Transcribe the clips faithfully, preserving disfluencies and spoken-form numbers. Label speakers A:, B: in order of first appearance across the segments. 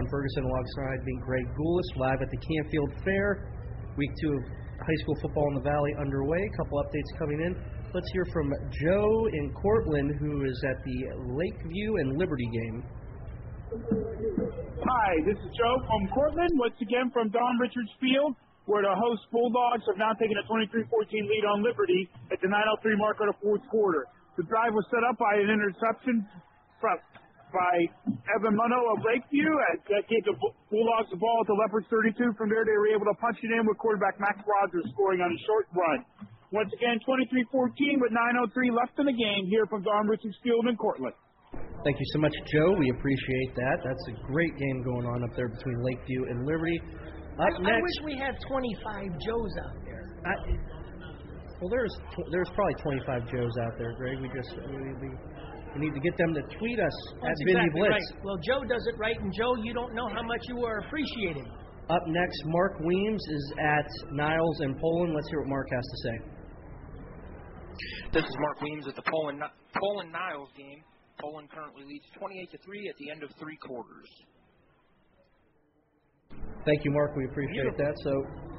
A: Ferguson, alongside me, Greg Goulis, live at the Canfield Fair. Week two of high school football in the Valley underway. A couple updates coming in. Let's hear from Joe in Cortland, who is at the Lakeview and Liberty game.
B: Hi, this is Joe from Cortland, once again from Don Richards Field, where the host Bulldogs have now taken a twenty-three fourteen lead on Liberty at the nine oh three mark of the fourth quarter. The drive was set up by an interception from, by Evan Munno of Lakeview. That gave the Bulldogs the ball at the Leopards thirty-two. From there, they were able to punch it in with quarterback Max Rogers scoring on a short run. Once again, twenty-three fourteen with nine oh three left in the game here from Don Richards Field in Cortland.
A: Thank you so much, Joe. We appreciate that. That's a great game going on up there between Lakeview and Liberty. Up
C: I,
A: next,
C: I wish we had twenty-five Joes out there.
A: I, well, there's there's probably twenty-five Joes out there, Greg. We just we, we, we need to get them to tweet us
C: That's
A: at Vinny
C: exactly
A: Blitz.
C: Right. Well, Joe does it right, and Joe, you don't know how much you are appreciated.
A: Up next, Mark Weems is at Niles and Poland. Let's hear what Mark has to say.
D: This is Mark Weems at the Poland Poland Niles game. Poland currently leads twenty-eight to three at the end of three quarters.
A: Thank you, Mark. We appreciate that. So,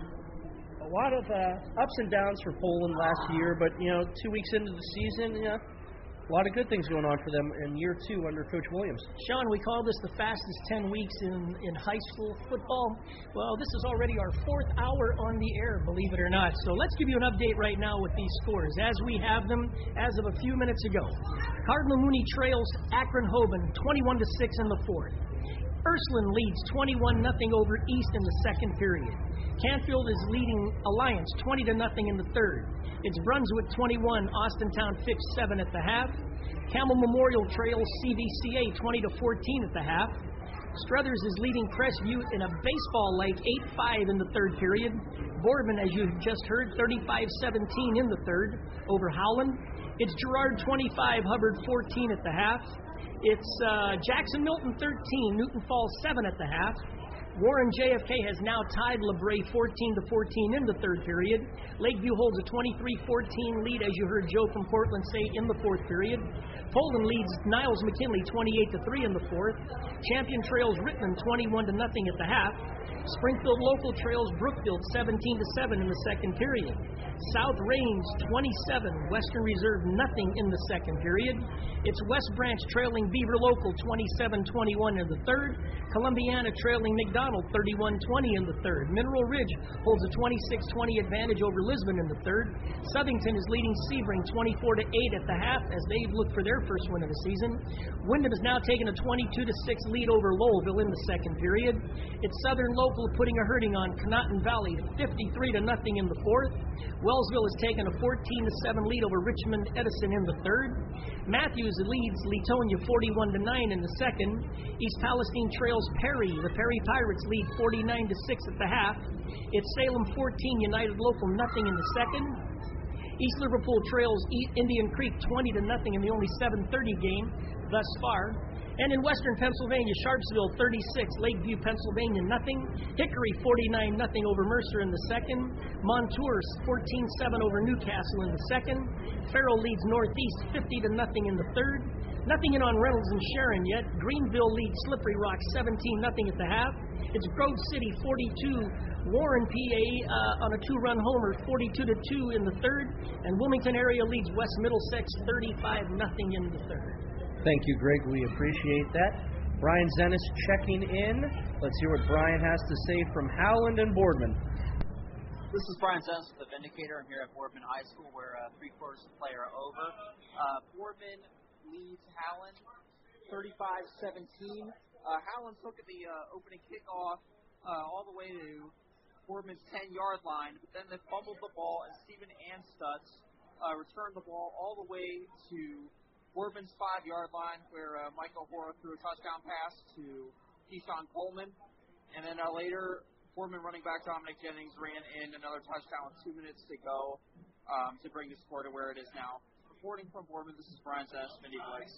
A: a lot of uh, ups and downs for Poland last year, but you know, two weeks into the season, you know, a lot of good things going on for them in year two under Coach Williams.
C: Sean, we call this the fastest ten weeks in, in high school football. Well, this is already our fourth hour on the air, believe it or not. So let's give you an update right now with these scores as we have them as of a few minutes ago. Cardinal Mooney trails Akron Hoban twenty-one to six in the fourth. Ursuline leads twenty-one nothing over East in the second period. Canfield is leading Alliance twenty to nothing in the third. It's Brunswick twenty-one, Austintown fifty-seven at the half. Campbell Memorial trails C V C A twenty to fourteen at the half. Struthers is leading Crestview in a baseball-like eight five in the third period. Boardman, as you just heard, thirty-five seventeen in the third over Howland. It's Girard twenty-five, Hubbard fourteen at the half. It's uh, Jackson Milton thirteen, Newton Falls seven at the half. Warren J F K has now tied LeBray fourteen to fourteen in the third period. Lakeview holds a twenty-three fourteen lead, as you heard Joe from Portland say, in the fourth period. Poland leads Niles McKinley twenty-eight to three in the fourth. Champion trails Rittman twenty-one to nothing at the half. Springfield Local trails Brookfield seventeen to seven in the second period. South Range twenty-seven, Western Reserve nothing in the second period. It's West Branch trailing Beaver Local twenty-seven twenty-one in the third. Columbiana trailing McDonald thirty-one twenty in the third. Mineral Ridge holds a twenty-six twenty advantage over Lisbon in the third. Southington is leading Sebring twenty-four to eight at the half as they look for their first win of the season. Wyndham has now taken a twenty-two to six lead over Lowellville in the second period. It's Southern Local putting a hurting on Conotton Valley fifty-three to nothing in the fourth. Wellsville has taken a fourteen to seven lead over Richmond Edison in the third. Matthews leads Leetonia forty-one to nine in the second. East Palestine trails Perry. The Perry Pirates lead forty-nine to six at the half. It's Salem fourteen, United Local nothing in the second. East Liverpool trails Indian Creek twenty to nothing in the only seven thirty game thus far. And in Western Pennsylvania, Sharpsville thirty-six, Lakeview, Pennsylvania nothing. Hickory forty-nine nothing over Mercer in the second. Montour fourteen seven over Newcastle in the second. Farrell leads Northeast fifty to nothing in the third. Nothing in on Reynolds and Sharon yet. Greenville leads Slippery Rock seventeen nothing at the half. It's Grove City forty-two, Warren, P A uh, on a two-run homer forty-two to two in the third. And Wilmington area leads West Middlesex thirty-five nothing in the third.
A: Thank you, Greg. We appreciate that. Brian Zennis checking in. Let's hear what Brian has to say from Howland and Boardman.
E: This is Brian Zennis with the Vindicator. I'm here at Boardman High School where uh, three quarters of the play are over. Uh, Boardman leads Howland thirty-five seventeen. Uh, Howland took at the uh, opening kickoff uh, all the way to Boardman's ten-yard line, but then they fumbled the ball, and Stephen Anstutz uh, returned the ball all the way to Boardman's five-yard line, where uh, Michael Hora threw a touchdown pass to Keyshawn Coleman. And then uh, later, Boardman running back Dominic Jennings ran in another touchdown with two minutes to go um, to bring the score to where it is now. Reporting from Boardman, this is Brian Zennis, Vindy Blitz.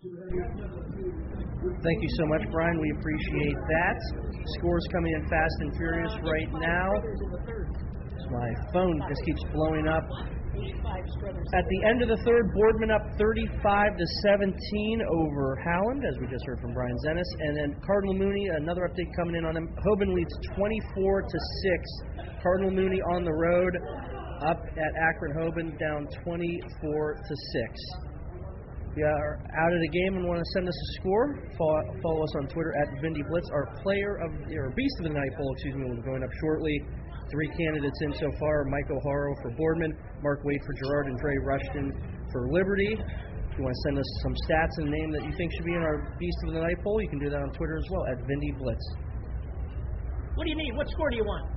A: Thank you so much, Brian. We appreciate that. Scores coming in fast and furious right now. My phone just keeps blowing up. At the end of the third, Boardman up thirty-five to seventeen over Howland, as we just heard from Brian Zennis. And then Cardinal Mooney, another update coming in on them. Hoban leads twenty-four to six. Cardinal Mooney on the road, up at Akron Hoban, down twenty-four to six. If you are out of the game and want to send us a score, follow, follow us on Twitter at Vindy Blitz. Our player of, or Beast of the Night poll, excuse me, will be going up shortly. Three candidates in so far: Mike O'Hara for Boardman, Mark Wade for Girard, and Dre Rushton for Liberty. If you want to send us some stats and name that you think should be in our Beast of the Night poll, you can do that on Twitter as well, at Vindy Blitz.
C: What do you need? What score do you want?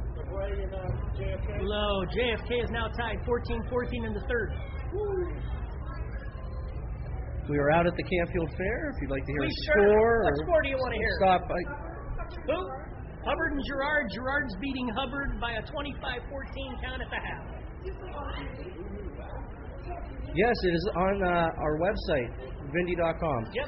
C: Low. J F K is now tied fourteen fourteen in the third.
A: We are out at the Canfield Fair. If you'd like to hear
C: We
A: a
C: sure.
A: score,
C: What
A: or
C: score do you want to hear?
A: stop by.
C: Who? Hubbard and Girard. Girard's beating Hubbard by a twenty-five fourteen count at the half.
A: Yes, it is on uh, our website, Vindy dot com.
C: Yep.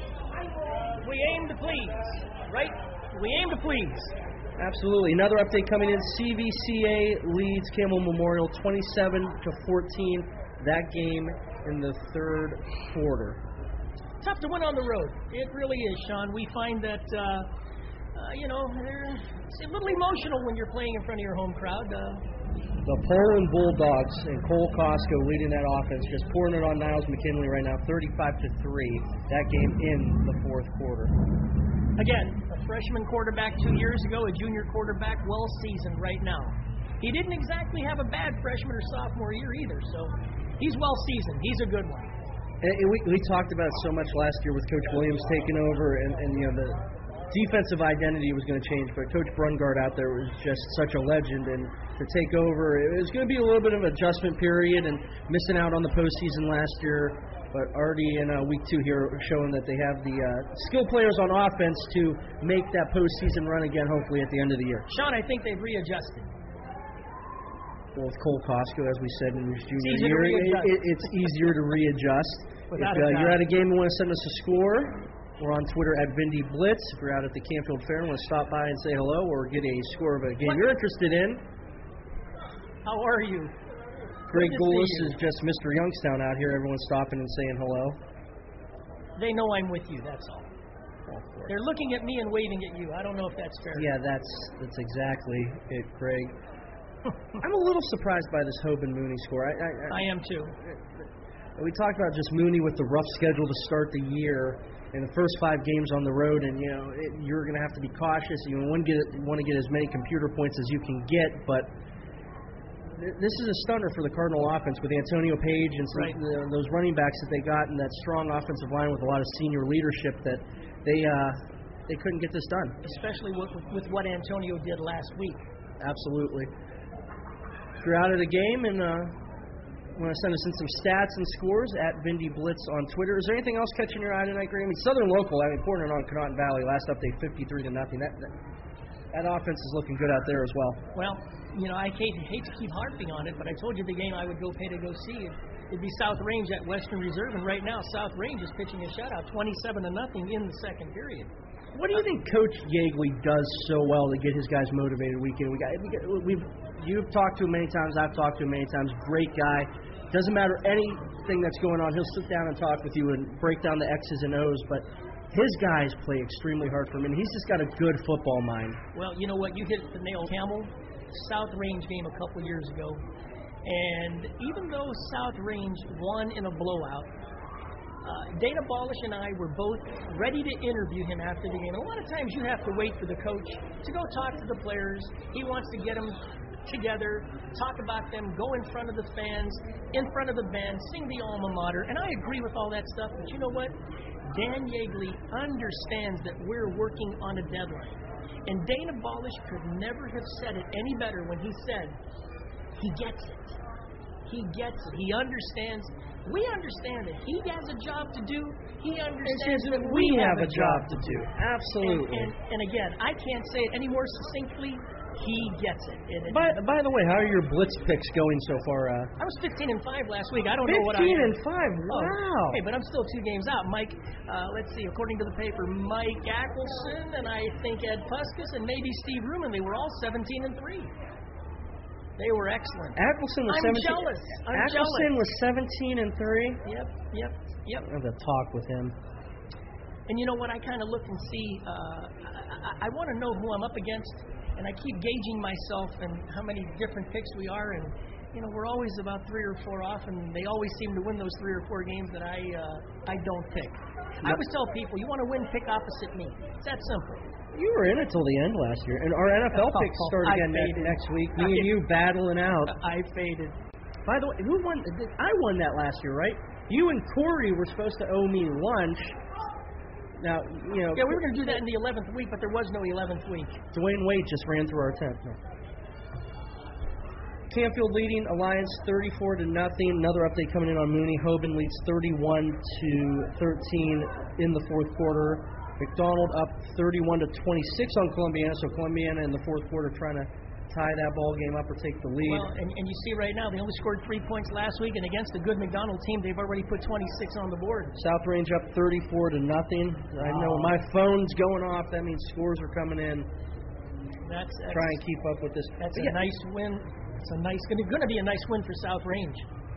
C: We aim to please, right? We aim to please.
A: Absolutely. Another update coming in. C V C A leads Campbell Memorial twenty-seven to fourteen. That game in the third quarter.
C: Tough to win on the road. It really is, Sean. We find that, uh, uh, you know, it's a little emotional when you're playing in front of your home crowd. Uh,
A: The Poland Bulldogs and Cole Costco leading that offense, just pouring it on Niles McKinley right now, thirty-five to three. That game in the fourth quarter.
C: Again, a freshman quarterback two years ago, a junior quarterback, well seasoned right now. He didn't exactly have a bad freshman or sophomore year either, so he's well seasoned. He's a good one.
A: And we, we talked about it so much last year with Coach Williams taking over, and, and you know the defensive identity was going to change, but Coach Brungard out there was just such a legend, and to take over, it was going to be a little bit of an adjustment period and missing out on the postseason last year, but already in uh, week two here showing that they have the uh, skill players on offense to make that postseason run again, hopefully at the end of the year.
C: Sean, I think they've readjusted.
A: Well, with Cole Costco, as we said in his junior
C: easier to
A: year, it,
C: readjust.
A: it, it's easier to readjust.
C: Without
A: if
C: a
A: uh,
C: doubt.
A: you're at a game and want to send us a score, we're on Twitter at Vindy Blitz. If you're out at the Canfield Fair and want to stop by and say hello or get a score of a game
C: What?
A: you're interested in,
C: How are you?
A: Greg
C: Good to see
A: Goulas
C: you.
A: is just Mister Youngstown out here. Everyone's stopping and saying hello.
C: They know I'm with you, that's all.
A: Oh, of course.
C: They're looking at me and waving at you. I don't know if that's fair.
A: Yeah, that's that's exactly it, Greg. I'm a little surprised by this Hoban Mooney score. I, I, I,
C: I am too.
A: we talked about just Mooney with the rough schedule to start the year, in the first five games on the road, and you know it, you're going to have to be cautious. You want to get want to get as many computer points as you can get, but th- this is a stunner for the Cardinal offense with Antonio Page and some,
C: Right.
A: the, those running backs that they got, and that strong offensive line with a lot of senior leadership. That they uh, they couldn't get this done.
C: Especially with, with what Antonio did last week.
A: Absolutely. If you're out of the game and uh, want to send us in some stats and scores, at Vindy Blitz on Twitter. Is there anything else catching your eye tonight, Greg? I mean, Southern Local, I mean, pouring it on Connaughton Valley. Last update, fifty-three to nothing. That, that that offense is looking good out there as well.
C: Well, you know, I hate, hate to keep harping on it, but I told you the game I would go pay to go see. It'd be South Range at Western Reserve, and right now South Range is pitching a shutout, twenty-seven to nothing in the second period.
A: What do you think Coach Yeagley does so well to get his guys motivated week in? We got, we got, we've you've talked to him many times. I've talked to him many times. Great guy. Doesn't matter anything that's going on. He'll sit down and talk with you and break down the X's and O's. But his guys play extremely hard for him, and he's just got a good football mind.
C: Well, you know what? You hit the nail, Camel. South Range game a couple years ago, and even though South Range won in a blowout, Uh, Dana Balish and I were both ready to interview him after the game. A lot of times you have to wait for the coach to go talk to the players. He wants to get them together, talk about them, go in front of the fans, in front of the band, sing the alma mater. And I agree with all that stuff, but you know what? Dan Yeagley understands that we're working on a deadline. And Dana Balish could never have said it any better when he said, he gets it. He gets it. He understands. We understand that he has a job to do. He understands that we have a job to do.
A: Absolutely.
C: And, and, and again, I can't say it any more succinctly. He gets it. And it
A: By, by the way, how are your blitz picks going so far? Uh,
C: I was fifteen and five last week. I don't know what I
A: fifteen
C: am.
A: and five.
C: Oh,
A: Wow.
C: hey, but I'm still two games out. Mike, uh, let's see. According to the paper, Mike Ackelson and I think Ed Puskas and maybe Steve Ruman. They were all seventeen and three. They were excellent.
A: Appleton was
C: I'm
A: seventeen.
C: jealous. I'm
A: Appleton
C: jealous.
A: was seventeen and three.
C: Yep, yep, yep.
A: I have a talk with him.
C: And you know what? I kind of look and see. Uh, I, I want to know who I'm up against, and I keep gauging myself and how many different picks we are. And you know, we're always about three or four off, and they always seem to win those three or four games that I uh, I don't pick. I always tell people, you want to win, pick opposite me. It's that simple.
A: You were in it till the end last year, and our N F L
C: Oh,
A: picks start
C: I
A: again next,
C: faded.
A: next week. Me
C: I-
A: and you battling out.
C: I faded.
A: By the way, who won? I won that last year, right? You and Corey were supposed to owe me lunch. Now, you know.
C: Yeah, we were going to do that in the eleventh week, but there was no eleventh week.
A: Dwayne Wade just ran through our tent. No. Canfield leading Alliance thirty-four to nothing. Another update coming in on Mooney. Hoban leads thirty-one to thirteen in the fourth quarter. McDonald up thirty-one to twenty-six on Columbiana. So Columbiana in the fourth quarter trying to tie that ball game up or take the lead.
C: Well, and, and you see right now, they only scored three points last week, and against a good McDonald team, they've already put twenty-six on the board.
A: South Range up thirty-four to nothing. I know my phone's going off. That means scores are coming in.
C: That's, that's
A: Try and keep up with this.
C: That's
A: But
C: a
A: yeah,
C: nice win. It's a nice, going to be a nice win for South Range.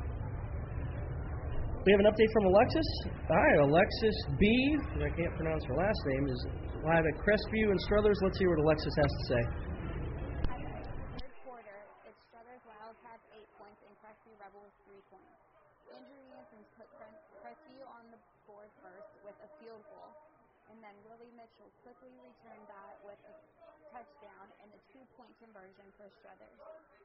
A: We have an update from Alexis. Hi, Alexis B. I can't pronounce her last name. Is live at Crestview and Struthers. Let's hear what Alexis has to say.
F: Third quarter, it's Struthers Wildcats eight points and Crestview Rebels three points. Andrew Jansen put Crestview on the board first with a field goal, and then Willie Mitchell quickly returned that with a touchdown and a two-point conversion for Struthers.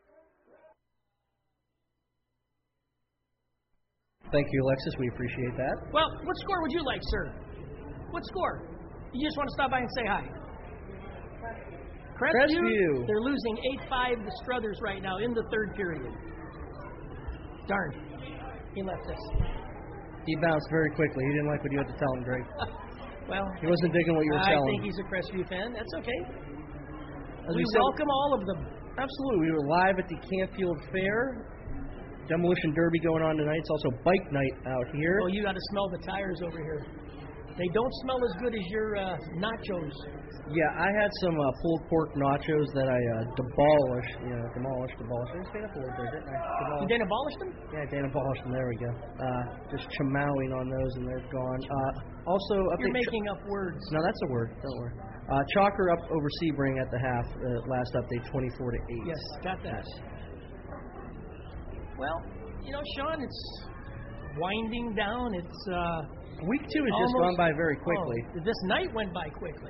A: Thank you, Alexis. We appreciate that.
C: Well, what score would you like, sir? What score? You just want to stop by and say hi. Crestview,
A: Crestview.
C: they're losing eight five to Struthers right now in the third period. Darn. He left us.
A: He bounced very quickly. He didn't like what you had to tell him, Greg.
C: Well,
A: He wasn't digging what you were
C: I
A: telling.
C: think he's a Crestview fan. That's okay.
A: As
C: We
A: we said-
C: welcome all of them.
A: Absolutely. We were live at the Canfield Fair. Demolition Derby going on tonight. It's also bike night out here.
C: Oh, you got to smell the tires over here. They don't smell as good as your uh, nachos.
A: Yeah, I had some uh, pulled pork nachos that I uh, demolished. You know, demolished, demolished. I just made up a word there, didn't I?
C: You
A: Demolished.
C: didn't abolish them?
A: Yeah, Dan abolished them. There we go. Uh, just chamowing on those, and they're gone. Uh, also,
C: You're
A: update.
C: making up words.
A: No, that's a word. Don't worry. Uh, Chalker up over Sebring at the half. Uh, last update, twenty-four to eight.
C: Yes, got that. Well, you know, Sean, it's winding down. It's uh,
A: Week two has just gone
C: almost-
A: by very quickly.
C: Oh, this night went by quickly.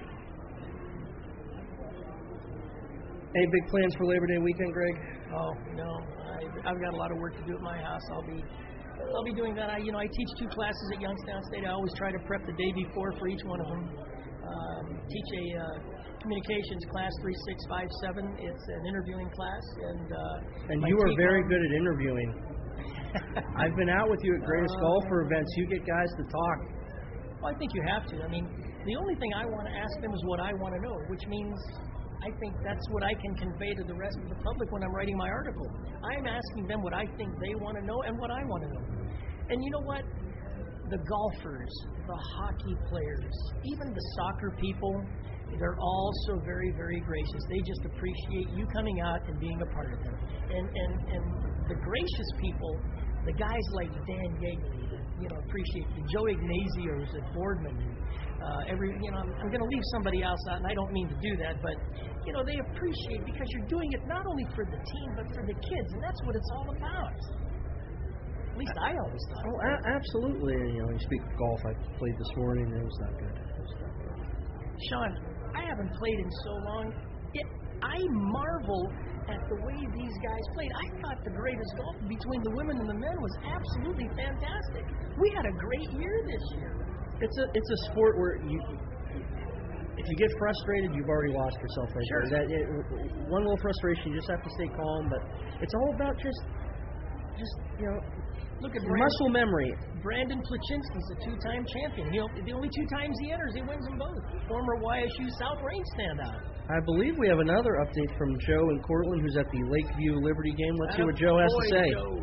A: Any big plans for Labor Day weekend, Greg?
C: Oh no, I, I've got a lot of work to do at my house. I'll be, I'll be doing that. I, you know, I teach two classes at Youngstown State. I always try to prep the day before for each one of them. Um, teach a uh, communications class three six five seven. It's an interviewing class, and uh,
A: And
C: my
A: you are
C: team
A: very
C: on-
A: good at interviewing. I've been out with you at Greatest
C: Uh,
A: Golfer events. You get guys to talk.
C: Well, I think you have to. I mean, the only thing I want to ask them is what I want to know, which means I think that's what I can convey to the rest of the public when I'm writing my article. I'm asking them what I think they want to know and what I want to know. And you know what? The golfers, the hockey players, even the soccer people, they're all so very, very gracious. They just appreciate you coming out and being a part of them. And and, and the gracious people, the guys like Dan Yeagley, you know, appreciate you. Joe Ignazio's at Boardman. Uh, every, you know, I'm, I'm going to leave somebody else out, and I don't mean to do that, but you know, they appreciate because you're doing it not only for the team but for the kids, and that's what it's all about. At least I always thought.
A: Oh, a- absolutely. You know, you speak of golf. I played this morning. It was not good. It was not good.
C: Sean, I haven't played in so long. It, I marvel at the way these guys played. I thought the greatest golf between the women and the men was absolutely fantastic. We had a great year this year.
A: It's a it's a sport where you if you get frustrated, you've already lost yourself right
C: Sure.
A: there. That it, one little frustration, you just have to stay calm. But it's all about just just you know
C: Look at Brandon,
A: muscle memory.
C: Brandon Plachinsky's a two-time champion. He, the only two times he enters, he wins them both. Former Y S U South Range standout.
A: I believe we have another update from Joe in Cortland, who's at the Lakeview Liberty game. Let's see what Joe has to
C: Attaboy,
A: say.
C: Joe.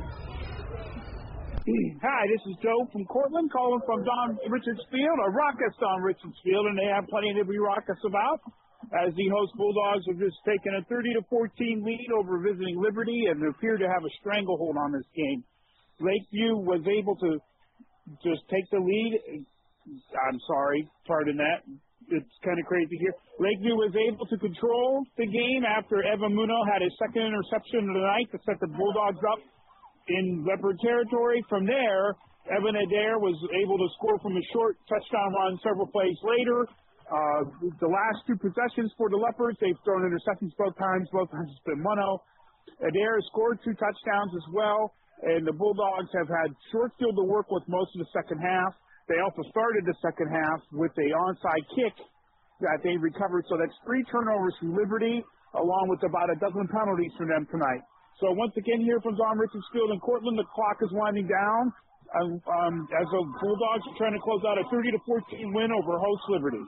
B: Hi, this is Joe from Cortland, calling from Don Richards Field, or Raucous Don Richards Field, and they have plenty to be raucous about. as the host Bulldogs have just taken a thirty to fourteen lead over visiting Liberty and appear to have a stranglehold on this game. Lakeview was able to just take the lead. I'm sorry, pardon that. It's kind of crazy here. Lakeview was able to control the game after Evan Muno had his second interception of the night to set the Bulldogs up in Leopard territory. From there, Evan Adair was able to score from a short touchdown run several plays later. Uh, the last two possessions for the Leopards, they've thrown interceptions both times. Both times it's been Muno. Adair has scored two touchdowns as well, and the Bulldogs have had short field to work with most of the second half. They also started the second half with a onside kick that they recovered. So that's three turnovers from Liberty, along with about a dozen penalties for them tonight. So once again here from Don Richards Field in Cortland, the clock is winding down um, um, as the Bulldogs are trying to close out a thirty to fourteen win over host Liberty.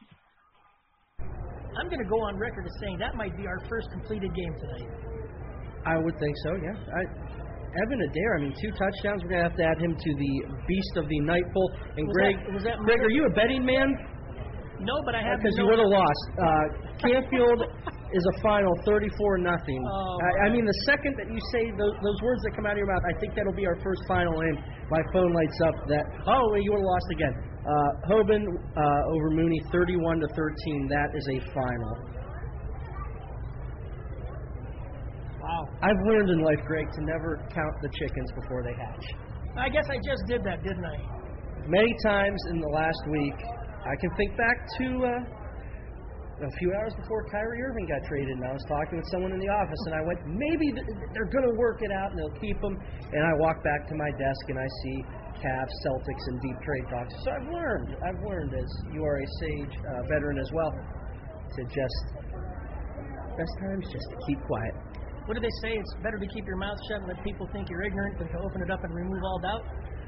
C: I'm going to go on record as saying that might be our first completed game tonight.
A: I would think so, yeah. I, Evan Adair, I mean, two touchdowns. We're going to have to add him to the Beast of the Nightfall. And
C: Was
A: Greg,
C: that- was that
A: Greg,
C: Miller?
A: are you a betting man?
C: No, but I have
A: Because
C: to
A: you
C: know-
A: would have lost. Uh, Canfield is a final thirty-four nothing.
C: Oh,
A: I, I mean, the second that you say those, those words that come out of your mouth, I think that'll be our first final, and my phone lights up that, oh, you would have lost again. Uh, Hoban uh, over Mooney, thirty-one to thirteen. That is a final.
C: Wow.
A: I've learned in life, Greg, to never count the chickens before they hatch.
C: I guess I just did that, didn't I?
A: Many times in the last week, I can think back to uh, a few hours before Kyrie Irving got traded, and I was talking with someone in the office, and I went, maybe th- they're going to work it out and they'll keep him. And I walk back to my desk and I see Cavs, Celtics, and deep trade talks. So I've learned, I've learned, as you are a sage uh, veteran as well, to just, best times just to keep quiet.
C: What do they say? It's better to keep your mouth shut and let people think you're ignorant than to open it up and remove all doubt?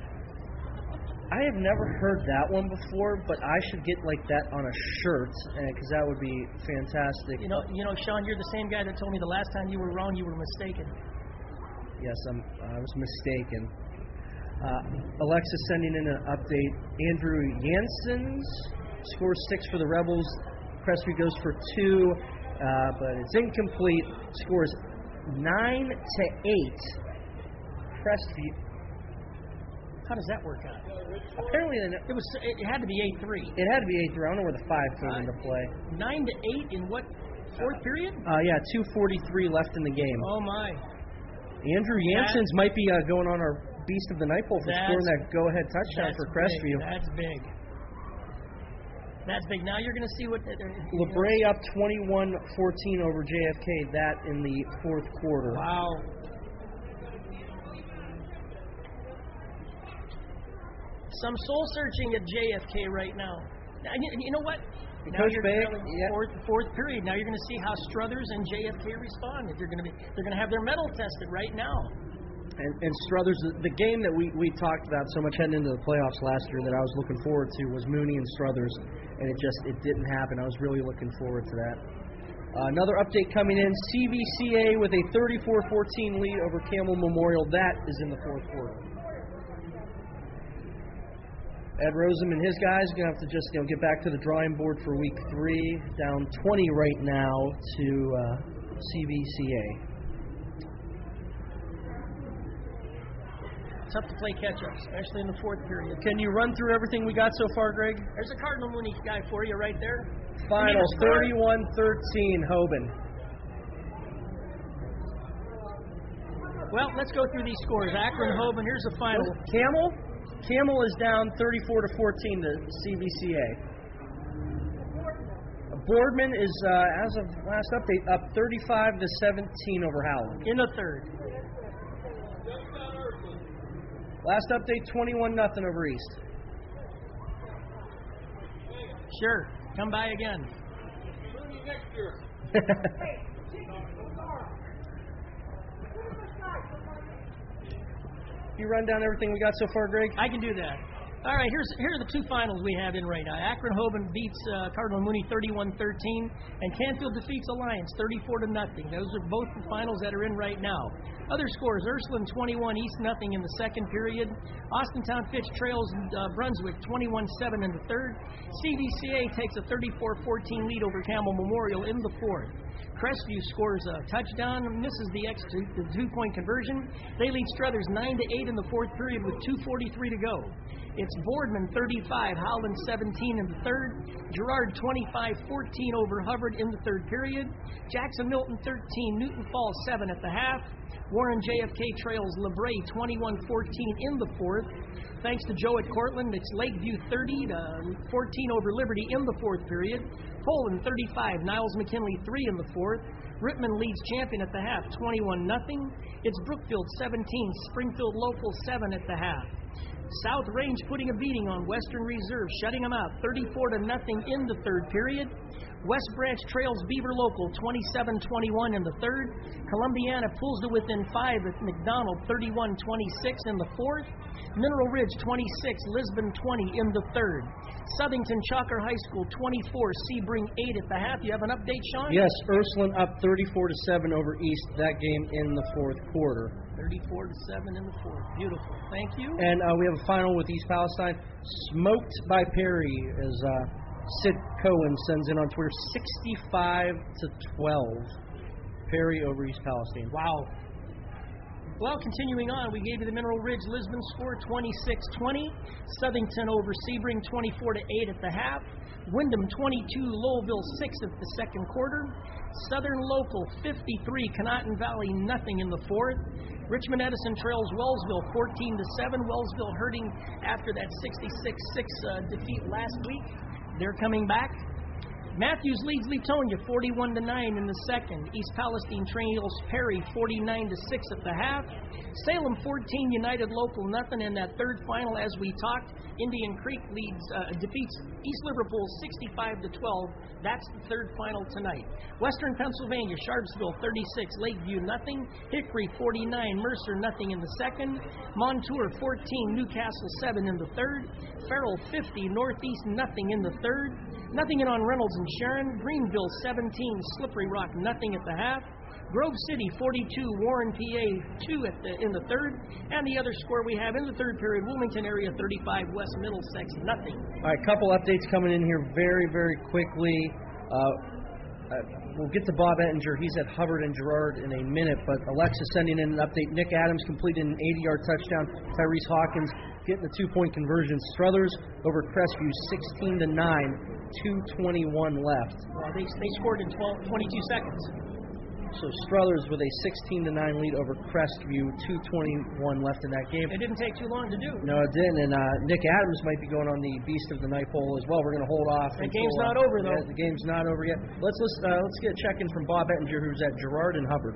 A: I have never heard that one before, but I should get like that on a shirt, because that would be fantastic.
C: You know, you know, Sean, you're the same guy that told me the last time you were wrong, you were mistaken.
A: Yes, I'm, I was mistaken. Uh, Alexis sending in an update. Andrew Jansen scores six for the Rebels. Crestview goes for two, uh, but it's incomplete. Scores nine to eight. Crestview.
C: How does that work out?
A: Apparently,
C: It was. It had to be eight three.
A: it had to be eight three. I don't know where the five came into play.
C: Nine to eight in what fourth period?
A: Uh, yeah, two forty-three left in the game.
C: Oh my!
A: Andrew Jansen's might be uh, going on our Beast of the Night Bowl for
C: That's-
A: scoring that go-ahead touchdown
C: That's
A: for
C: big.
A: Crestview.
C: That's big. That's big. Now you're going to see what. Uh,
A: LeBray up twenty-one fourteen over J F K, that in the fourth quarter.
C: Wow. Some soul searching at J F K right now. Now, You you know what? Now
A: Coach
C: you're
A: Bay,
C: trailing
A: yeah.
C: fourth, fourth period. Now you're going to see how Struthers and J F K respond. If they're going to be, they're going to have their metal tested right now.
A: And, and Struthers, the, the game that we, we talked about so much heading into the playoffs last year that I was looking forward to was Mooney and Struthers, and it just it didn't happen. I was really looking forward to that. Uh, another update coming in, C V C A with a thirty-four fourteen lead over Camel Memorial. That is in the fourth quarter. Ed Rosen and his guys are going to have to just you know get back to the drawing board for week three. Down twenty right now to uh, C V C A.
C: Tough to play catch up, especially in the fourth period.
A: Can you run through everything we got so far, Greg?
C: There's a Cardinal Mooney guy for you right there.
A: Final
C: You need a score?
A: thirty-one thirteen, Hoban.
C: Well, let's go through these scores. Akron, Hoban. Here's the final.
A: Camel? Camel is down thirty-four to fourteen to C V C A. Boardman is, uh, as of last update, up thirty-five to seventeen over Howland.
C: In the third.
A: Last update, twenty-one nothing over East.
C: Sure. Come by again.
A: You run down everything we got so far, Greg?
C: I can do that. All right, here's here are the two finals we have in right now. Akron Hoban beats uh, Cardinal Mooney thirty-one thirteen, and Canfield defeats Alliance thirty-four to nothing. Those are both the finals that are in right now. Other scores: Ursuline twenty-one, East nothing in the second period. Austintown Fitch trails uh, Brunswick twenty-one seven in the third. C V C A takes a thirty-four fourteen lead over Campbell Memorial in the fourth. Crestview scores a touchdown, misses the X two, the two-point conversion. They lead Struthers nine to eight in the fourth period with two forty-three to go. It's Boardman thirty-five, Howland seventeen in the third. Girard twenty-five fourteen over Hubbard in the third period. Jackson Milton thirteen, Newton Falls seven at the half. Warren J F K trails LeBray twenty-one fourteen in the fourth. Thanks to Joe at Cortland, it's Lakeview thirty to fourteen over Liberty in the fourth period. Poland thirty-five, Niles McKinley three in the fourth. Rittman leads Champion at the half, twenty-one nothing. It's Brookfield seventeen, Springfield Local seven at the half. South Range putting a beating on Western Reserve, shutting them out thirty-four to nothing in the third period. West Branch trails Beaver Local twenty-seven twenty-one in the third. Columbiana pulls to within five at McDonald thirty-one twenty-six in the fourth. Mineral Ridge twenty-six, Lisbon twenty in the third. Southington Chalker High School twenty-four, Sebring eight at the half. You have an update, Sean?
A: Yes, Ursuline up thirty-four to seven over East. That game in the fourth quarter.
C: thirty-four to seven in the fourth. Beautiful. Thank you.
A: And uh, we have a final with East Palestine. Smoked by Perry, as uh, Sid Cohen sends in on Twitter. sixty-five to twelve. Perry over East Palestine.
C: Wow. Well, continuing on, we gave you the Mineral Ridge Lisbon score twenty-six twenty. Southington over Sebring twenty-four to eight at the half. Wyndham twenty-two, Lowellville six at the second quarter. Southern Local fifty-three, Conotton Valley nothing in the fourth. Richmond Edison trails Wellsville fourteen to seven. Wellsville hurting after that sixty-six six uh, defeat last week. They're coming back. Matthews leads Leetonia forty-one to nine in the second. East Palestine trails Perry forty-nine to six at the half. Salem fourteen, United Local nothing in that third final. As we talked, Indian Creek leads uh, defeats East Liverpool sixty-five to twelve. That's the third final tonight. Western Pennsylvania, Sharpsville thirty-six, Lakeview nothing. Hickory forty-nine, Mercer nothing in the second. Montour fourteen, Newcastle seven in the third. Farrell fifty, Northeast nothing in the third. Nothing in on Reynolds and Sharon. Greenville seventeen, Slippery Rock nothing at the half. Grove City forty-two, Warren P A two at the, in the third. And the other score we have in the third period, Wilmington area thirty-five, West Middlesex nothing.
A: All right, couple updates coming in here very, very quickly. Uh, uh, we'll get to Bob Ettinger. He's at Hubbard and Girard in a minute, but Alexa sending in an update. Nick Adams completed an eighty-yard touchdown. Tyrese Hawkins getting the two-point conversion. Struthers over Crestview sixteen to nine, two twenty-one left.
C: Well, they, they scored in twelve, twenty-two seconds.
A: So Struthers with a sixteen to nine lead over Crestview, two twenty-one left in that game.
C: It didn't take too long to do.
A: No, it didn't. And uh, Nick Adams might be going on the Beast of the Night poll as well. We're going to hold off.
C: The
A: until,
C: game's not
A: uh,
C: over, though.
A: Yeah, the game's not over yet. Let's let's, uh, let's get a check-in from Bob Ettinger, who's at Girard and Hubbard.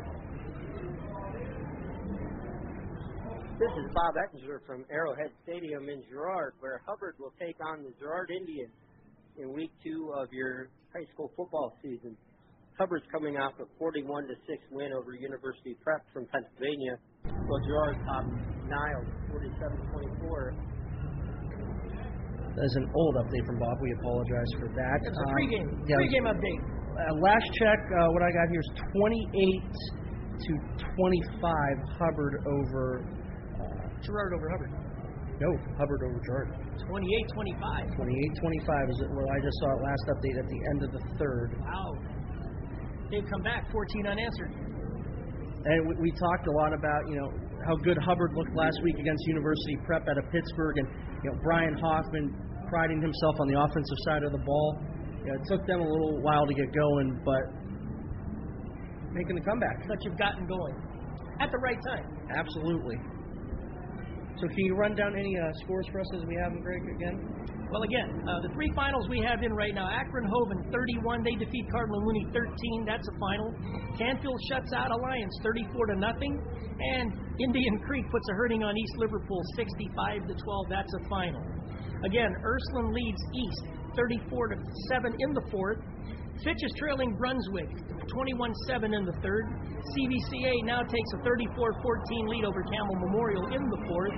G: This is Bob Ettinger from Arrowhead Stadium in Girard, where Hubbard will take on the Girard Indians in week two of your high school football season. Hubbard's coming off a forty-one to six win over University Prep from Pennsylvania, while Girard topped Niles forty-seven twenty-four.
A: That's an old update from Bob. We apologize for that.
C: It's a
A: Um,
C: pregame,
A: yeah,
C: pregame update.
A: Uh, last check, uh, what I got here is twenty-eight to twenty-five Hubbard over... Uh,
C: Girard over Hubbard.
A: no, Hubbard over Girard.
C: twenty-eight twenty-five.
A: twenty-eight twenty-five is what I just saw at last update at the end of the third.
C: Wow. They've come back fourteen unanswered.
A: And we, we talked a lot about, you know, how good Hubbard looked last week against University Prep out of Pittsburgh, and, you know, Brian Hoffman priding himself on the offensive side of the ball. You know, it took them a little while to get going, but making the comeback.
C: But you've gotten going at the right time.
A: Absolutely. So can you run down any uh, scores for us as we have them, Greg, again?
C: Well, again, uh, the three finals we have in right now, Akron Hoban thirty-one, they defeat Cardinal Mooney thirteen, that's a final. Canfield shuts out Alliance thirty-four to nothing, and Indian Creek puts a hurting on East Liverpool sixty-five to twelve, that's a final. Again, Ursuline leads East thirty-four to seven in the fourth. Fitch is trailing Brunswick twenty-one seven in the third. C V C A now takes a thirty-four fourteen lead over Campbell Memorial in the fourth.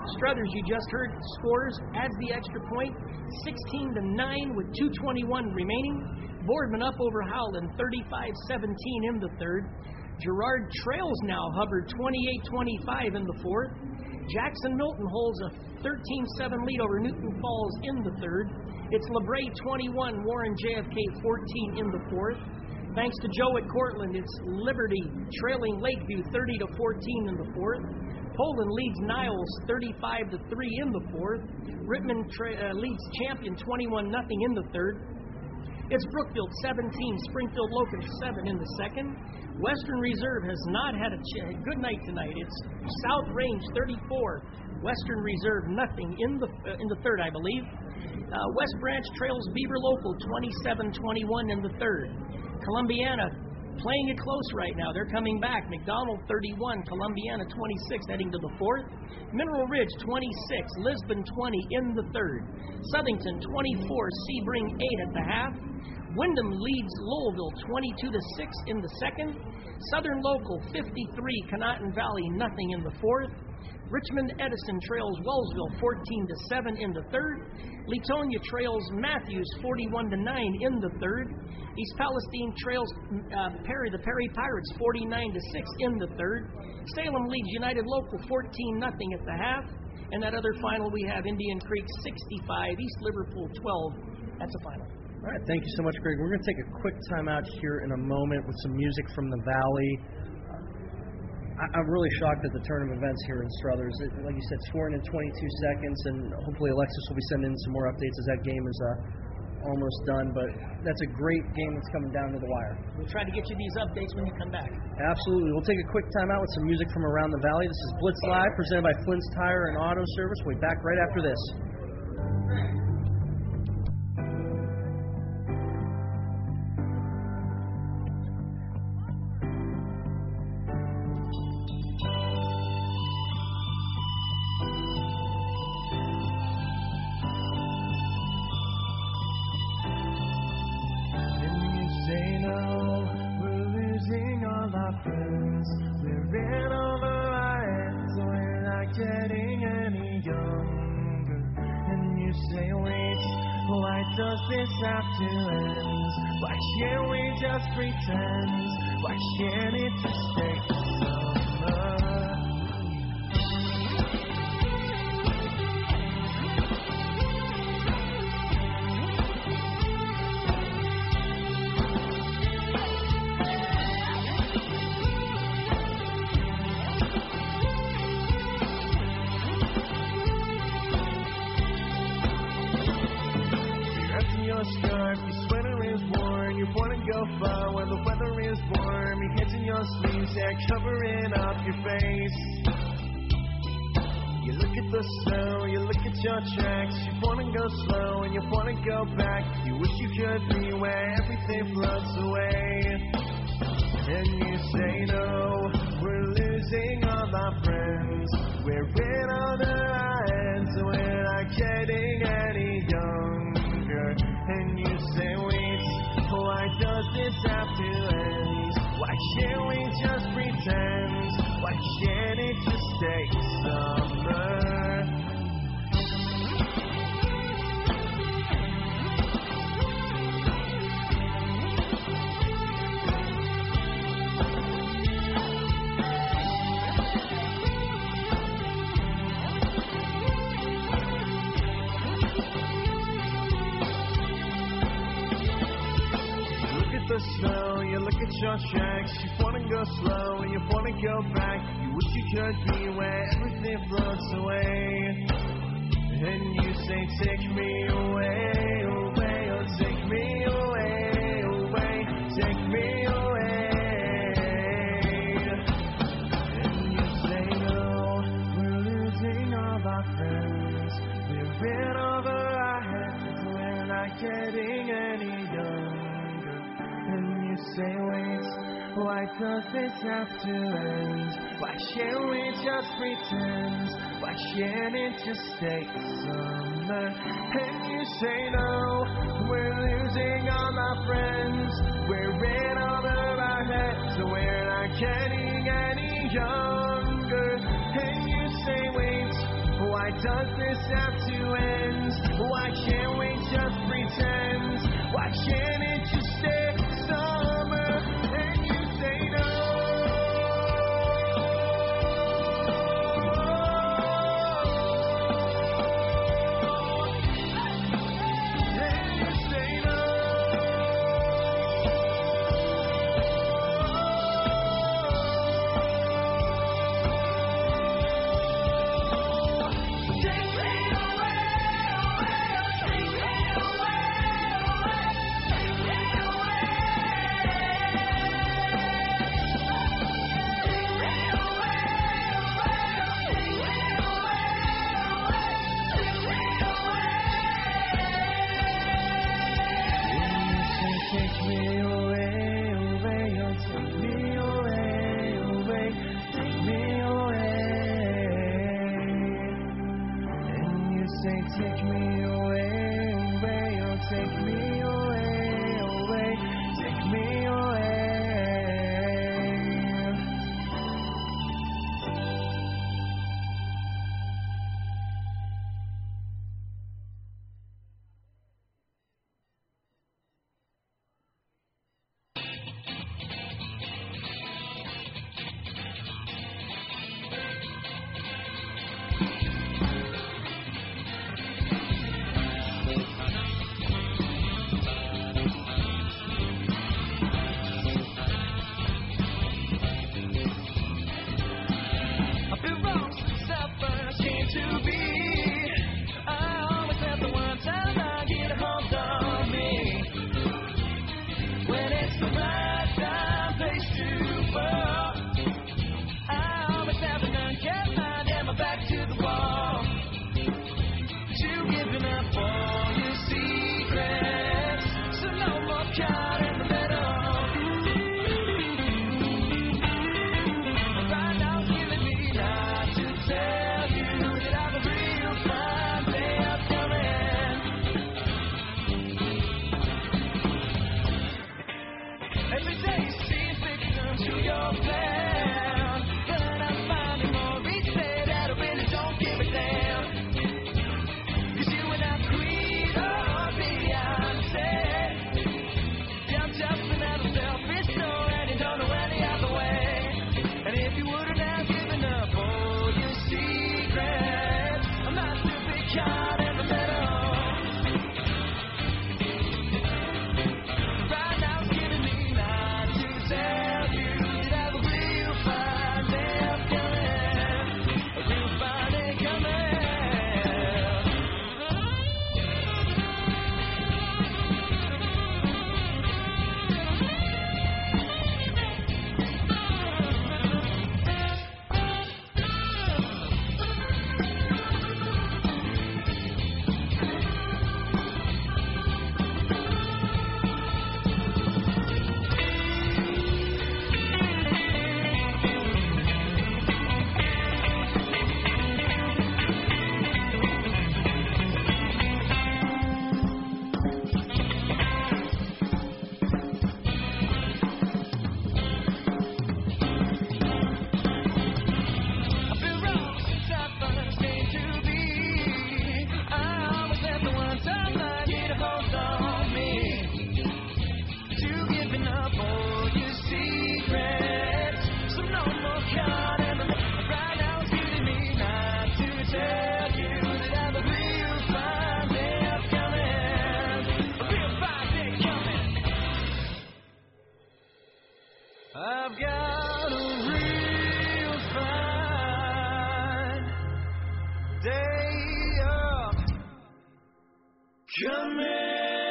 C: Struthers, you just heard, scores, adds the extra point, sixteen to nine with two twenty-one remaining. Boardman up over Howland, thirty-five seventeen in the third. Girard trails now Hubbard, twenty-eight twenty-five in the fourth. Jackson Milton holds a thirteen seven lead over Newton Falls in the third. It's LeBray twenty-one, Warren J F K fourteen in the fourth. Thanks to Joe at Cortland, it's Liberty trailing Lakeview thirty to fourteen in the fourth. Poland leads Niles thirty-five to three in the fourth. Rittman tra- uh, leads Champion twenty-one nothing in the third. It's Brookfield seventeen, Springfield Logan seven in the second. Western Reserve has not had a ch- good night tonight. It's South Range thirty-four, Western Reserve nothing in the uh, in the third, I believe. Uh, West Branch trails Beaver Local twenty-seven twenty-one in the third. Columbiana playing it close right now. They're coming back. McDonald thirty-one, Columbiana twenty-six heading to the fourth. Mineral Ridge twenty-six, Lisbon twenty in the third. Southington twenty-four, Sebring eight at the half. Wyndham leads Louisville twenty-two to six in the second. Southern Local fifty-three, Conotton Valley nothing in the fourth. Richmond Edison trails Wellsville fourteen to seven in the third. Leetonia trails Matthews forty-one to nine in the third. East Palestine trails uh, Perry, the Perry Pirates forty-nine to six in the third. Salem leads United Local fourteen nothing at the half. And that other final we have Indian Creek sixty-five, East Liverpool twelve. That's a final.
A: All right, thank you so much, Greg. We're going to take a quick time out here in a moment with some music from the Valley. I'm really shocked at the turn of events here in Struthers. It, like you said, scoring in twenty-two seconds, and hopefully Alexis will be sending in some more updates as that game is uh, almost done. But that's a great game that's coming down to the wire.
C: We'll try to get you these updates when you come back.
A: Absolutely. We'll take a quick time out with some music from around the Valley. This is Blitz Live, presented by Flynn's Tire and Auto Service. We'll be back right after this.
H: Getting any younger, and you say wait, why Why does this have to end? Why can't we just pretend? Why can't it just stay summer and you say no? And you say no. Take me away, away, oh, take me away, away, take me away. And you say, take me away, away, oh, take me away, away, take me away. I've been wrong since I first came to be. I always have the one time I get a hold on me. When it's the right time, place to fall. I always have an unkept mind and my back to the wall. You giving up all your secrets, so no more caught in the middle. Right now, it's killing me not to tell you that I'm a real fine day upcoming. Every day you see victims to your plan, but I'm finding more each day that I really don't give a damn. 'Cause you and I queen or Beyonce. You're just another selfish soul and you don't know any other way. And if you wouldn't have given up all your secrets, I might still be caught in the middle. Right now it's killing me not to tell you that I have a real fine day upcoming. A real fine day coming. I've been wrong since I first came to be. I always have the one time I get a hold on me. You giving up all your secrets, so no more caught in the middle. Right now it's killing me not to tell you that I have a real fine day upcoming. A real fine day coming. I've got a real fine day up coming.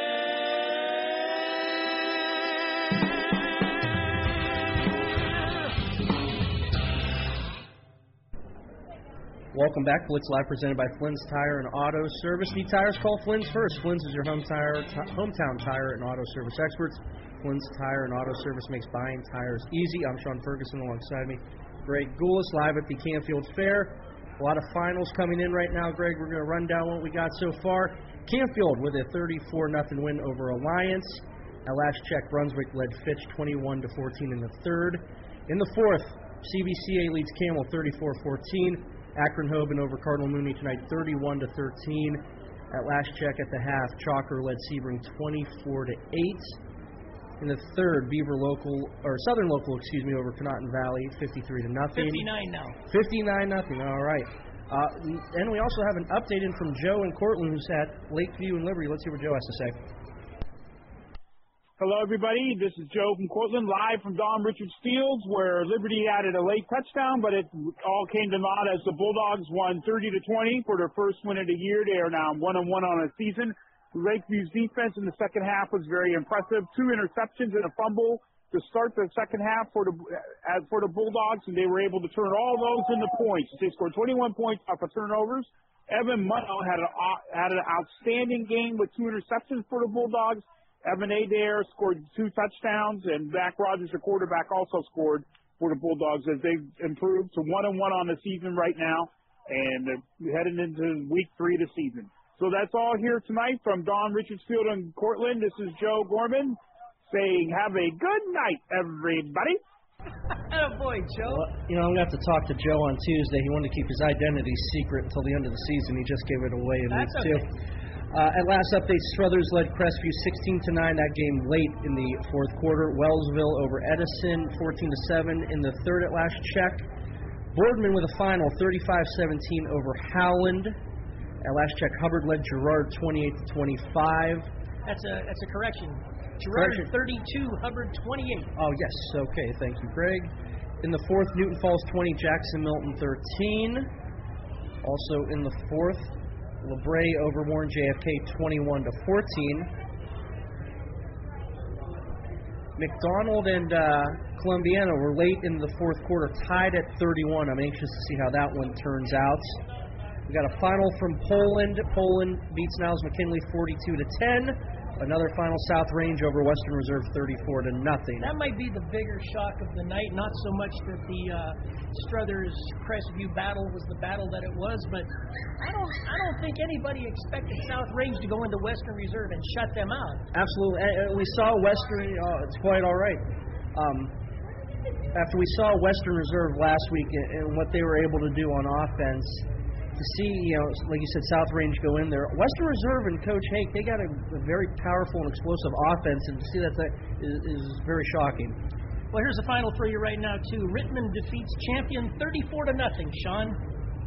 A: Welcome back. Blitz Live presented by Flynn's Tire and Auto Service. Need tires? Call Flynn's first. Flynn's is your home tire, t- hometown tire and auto service experts. Flynn's Tire and Auto Service makes buying tires easy. I'm Sean Ferguson alongside me. Greg Goulas live at the Canfield Fair. A lot of finals coming in right now, Greg. We're going to run down what we got so far. Canfield with a thirty-four nothing win over Alliance. At last check, Brunswick led Fitch twenty-one to fourteen in the third. In the fourth, C B C A leads Camel thirty-four fourteen. Akron-Hoban over Cardinal Mooney tonight, thirty-one to thirteen. At last check at the half, Chalker led Sebring twenty-four to eight. In the third, Beaver local or Southern local, excuse me, over Connaughton Valley, fifty-three to nothing.
C: fifty-nine now.
A: fifty-nine nothing. All right. Uh, and we also have an update in from Joe in Cortland, who's at Lakeview and Liberty. Let's hear what Joe has to say.
B: Hello, everybody. This is Joe from Cortland, live from Don Richards Fields, where Liberty added a late touchdown, but it all came to naught as the Bulldogs won thirty to twenty for their first win of the year. They are now one and one on a season. Lakeview's defense in the second half was very impressive. Two interceptions and a fumble to start the second half for the uh, for the Bulldogs, and they were able to turn all those into points. They scored twenty-one points off of turnovers. Evan Munno had an had an outstanding game with two interceptions for the Bulldogs. Evan Adair scored two touchdowns, and Zach Rogers, the quarterback, also scored for the Bulldogs as they improved to one and one on the season right now, and they're heading into week three of the season. So that's all here tonight from Don Richards Field in Cortland. This is Joe Gorman saying, have a good night, everybody.
C: Oh, boy, Joe.
A: Well, you know, I'm going to have to talk to Joe on Tuesday. He wanted to keep his identity secret until the end of the season. He just gave it away in
C: That's
A: week two.
C: okay.
A: Uh, at last update, Struthers led Crestview sixteen to nine. That game late in the fourth quarter. Wellsville over Edison, fourteen to seven in the third at last check. Boardman with a final, thirty-five seventeen over Howland. At last check, Hubbard led Girard twenty-eight to twenty-five.
C: That's a that's a correction. Girard
A: Correction.
C: thirty-two, Hubbard twenty-eight.
A: Oh, yes. Okay, thank you, Greg. In the fourth, Newton Falls twenty, Jackson Milton thirteen. Also in the fourth, LeBray over Warren J F K twenty-one to fourteen. McDonald and uh, Columbiana were late in the fourth quarter, tied at thirty-one. I'm anxious to see how that one turns out. We got a final from Poland. Poland beats Niles McKinley forty-two to ten. Another final, South Range over Western Reserve thirty-four to nothing.
C: That might be the bigger shock of the night. Not so much that the uh, Struthers Crestview battle was the battle that it was, but I don't I don't think anybody expected South Range to go into Western Reserve and shut them out.
A: Absolutely. And we saw Western, uh, it's quite all right. Um, after we saw Western Reserve last week and, and what they were able to do on offense, to see, you know, like you said, South Range go in there. Western Reserve and Coach Hake, they got a, a very powerful and explosive offense, and to see that, that is, is very shocking.
C: Well, here's the final for you right now, too. Rittman defeats Champion thirty-four to nothing. Sean?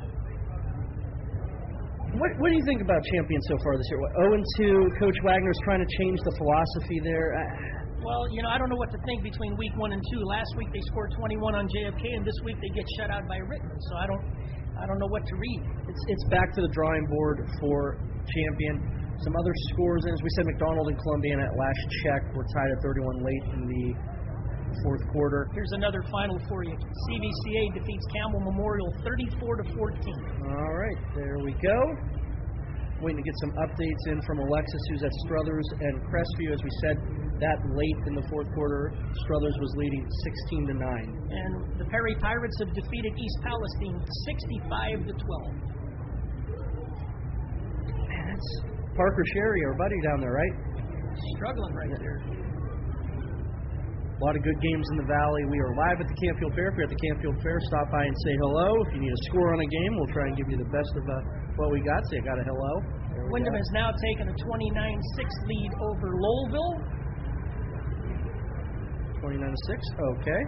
A: What, what do you think about Champion so far this year? oh and two, Coach Wagner's trying to change the philosophy there.
C: Well, you know, I don't know what to think between week one and two. Last week they scored twenty-one on J F K, and this week they get shut out by Rittman, so I don't I don't know what to read.
A: It's it's back to the drawing board for Champion. Some other scores, and as we said, McDonald and Columbiana at last check were tied at thirty-one late in the fourth quarter.
C: Here's another final for you. C V C A defeats Campbell Memorial thirty-four to fourteen.
A: All right, there we go. Waiting to get some updates in from Alexis, who's at Struthers and Crestview. As we said, that late in the fourth quarter, Struthers was leading sixteen to nine.
C: And the Perry Pirates have defeated East Palestine sixty-five to twelve.
A: Man, that's Parker Sherry, our buddy down there, right?
C: Struggling right there.
A: A lot of good games in the Valley. We are live at the Campfield Fair. If you're at the Campfield Fair, stop by and say hello. If you need a score on a game, we'll try and give you the best of uh, what we got. Say, I got a hello.
C: Wyndham has now taken a twenty-nine six lead over Lowellville.
A: twenty-nine to six, okay.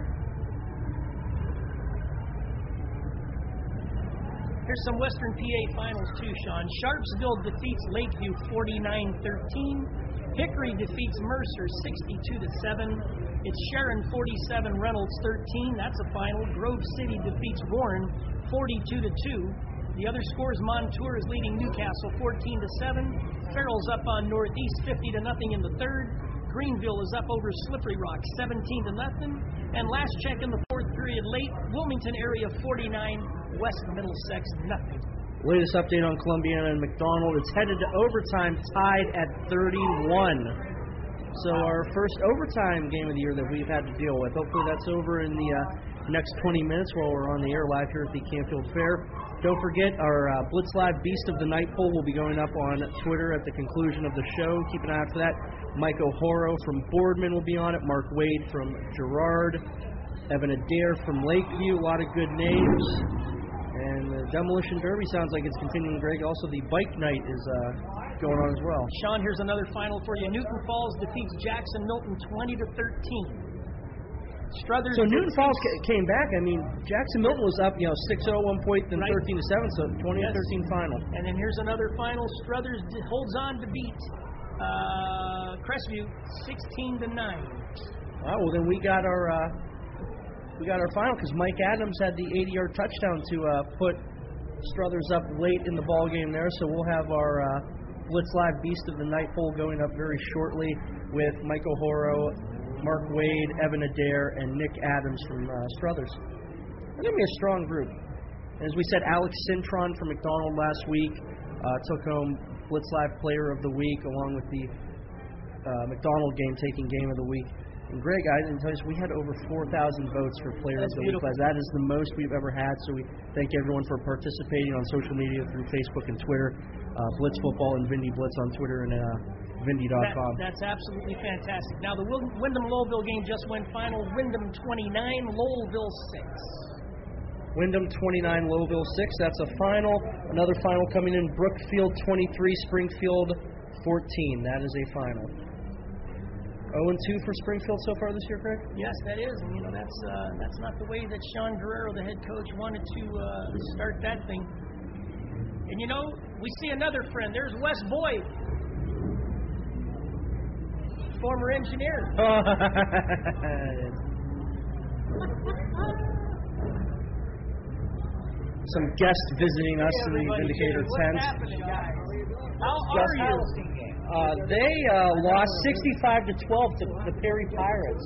C: Here's some Western P A finals too, Sean. Sharpsville defeats Lakeview forty-nine thirteen. Hickory defeats Mercer sixty-two to seven. It's Sharon forty-seven, Reynolds thirteen. That's a final. Grove City defeats Warren forty-two to two. The other scores, Montour is leading Newcastle fourteen to seven. Farrell's up on Northeast fifty to nothing in the third. Greenville is up over Slippery Rock seventeen to nothing. And last check in the fourth period late, Wilmington area forty-nine, West Middlesex nothing.
A: Latest update on Columbiana and McDonald. It's headed to overtime, tied at thirty-one. So our first overtime game of the year that we've had to deal with. Hopefully that's over in the uh, next twenty minutes while we're on the air live here at the Campfield Fair. Don't forget, our uh, Blitz Live Beast of the Night poll will be going up on Twitter at the conclusion of the show. Keep an eye out for that. Mike O'Horo from Boardman will be on it. Mark Wade from Girard. Evan Adair from Lakeview. A lot of good names. And the Demolition Derby sounds like it's continuing, Greg. Also, the bike night is uh, going on as well.
C: Sean, here's another final for you. Newton Falls defeats Jackson Milton twenty to thirteen. Struthers.
A: So Newton Falls ca- came back. I mean, Jackson Milton was up, you know, six oh one point, then
C: Right.
A: thirteen to seven, so twenty
C: Yes.
A: to thirteen final.
C: And then here's another final. Struthers d- holds on to beat uh, Crestview sixteen to nine.
A: Wow, well then we got our uh, we got our final because Mike Adams had the eighty-yard touchdown to uh, put Struthers up late in the ball game there. So we'll have our uh, Blitz Live Beast of the Night poll going up very shortly with Mike O'Horo, Mark Wade, Evan Adair, and Nick Adams from uh, Struthers. It's gonna be a strong group. And as we said, Alex Cintron from McDonald last week uh, took home Blitz Live Player of the Week along with the uh, McDonald game taking Game of the Week. And Greg, I didn't tell you, we had over four thousand votes for Player
C: That's
A: of the
C: beautiful.
A: Week. That is the most we've ever had, so we thank everyone for participating on social media through Facebook and Twitter. Uh, Blitz Football and Vindy Blitz on Twitter and uh, Vindy dot com.
C: That, that's absolutely fantastic. Now, the Wil- Wyndham-Lowville game just went final. Wyndham twenty-nine, Lowellville six.
A: Wyndham twenty-nine, Lowville six. That's a final. Another final coming in, Brookfield twenty-three, Springfield fourteen. That is a final. oh and two for Springfield so far this year, Greg?
C: Yes, that is. And, you know, that's uh, that's not the way that Sean Guerrero, the head coach, wanted to uh, start that thing. And, you know, we see another friend. There's Wes Boyd, former engineer.
A: Some guests visiting us in the
C: Everybody
A: Vindicator
C: here.
A: tent.
C: What's happening, guys? How are you?
A: Uh, they uh, lost sixty-five to twelve to the Perry Pirates.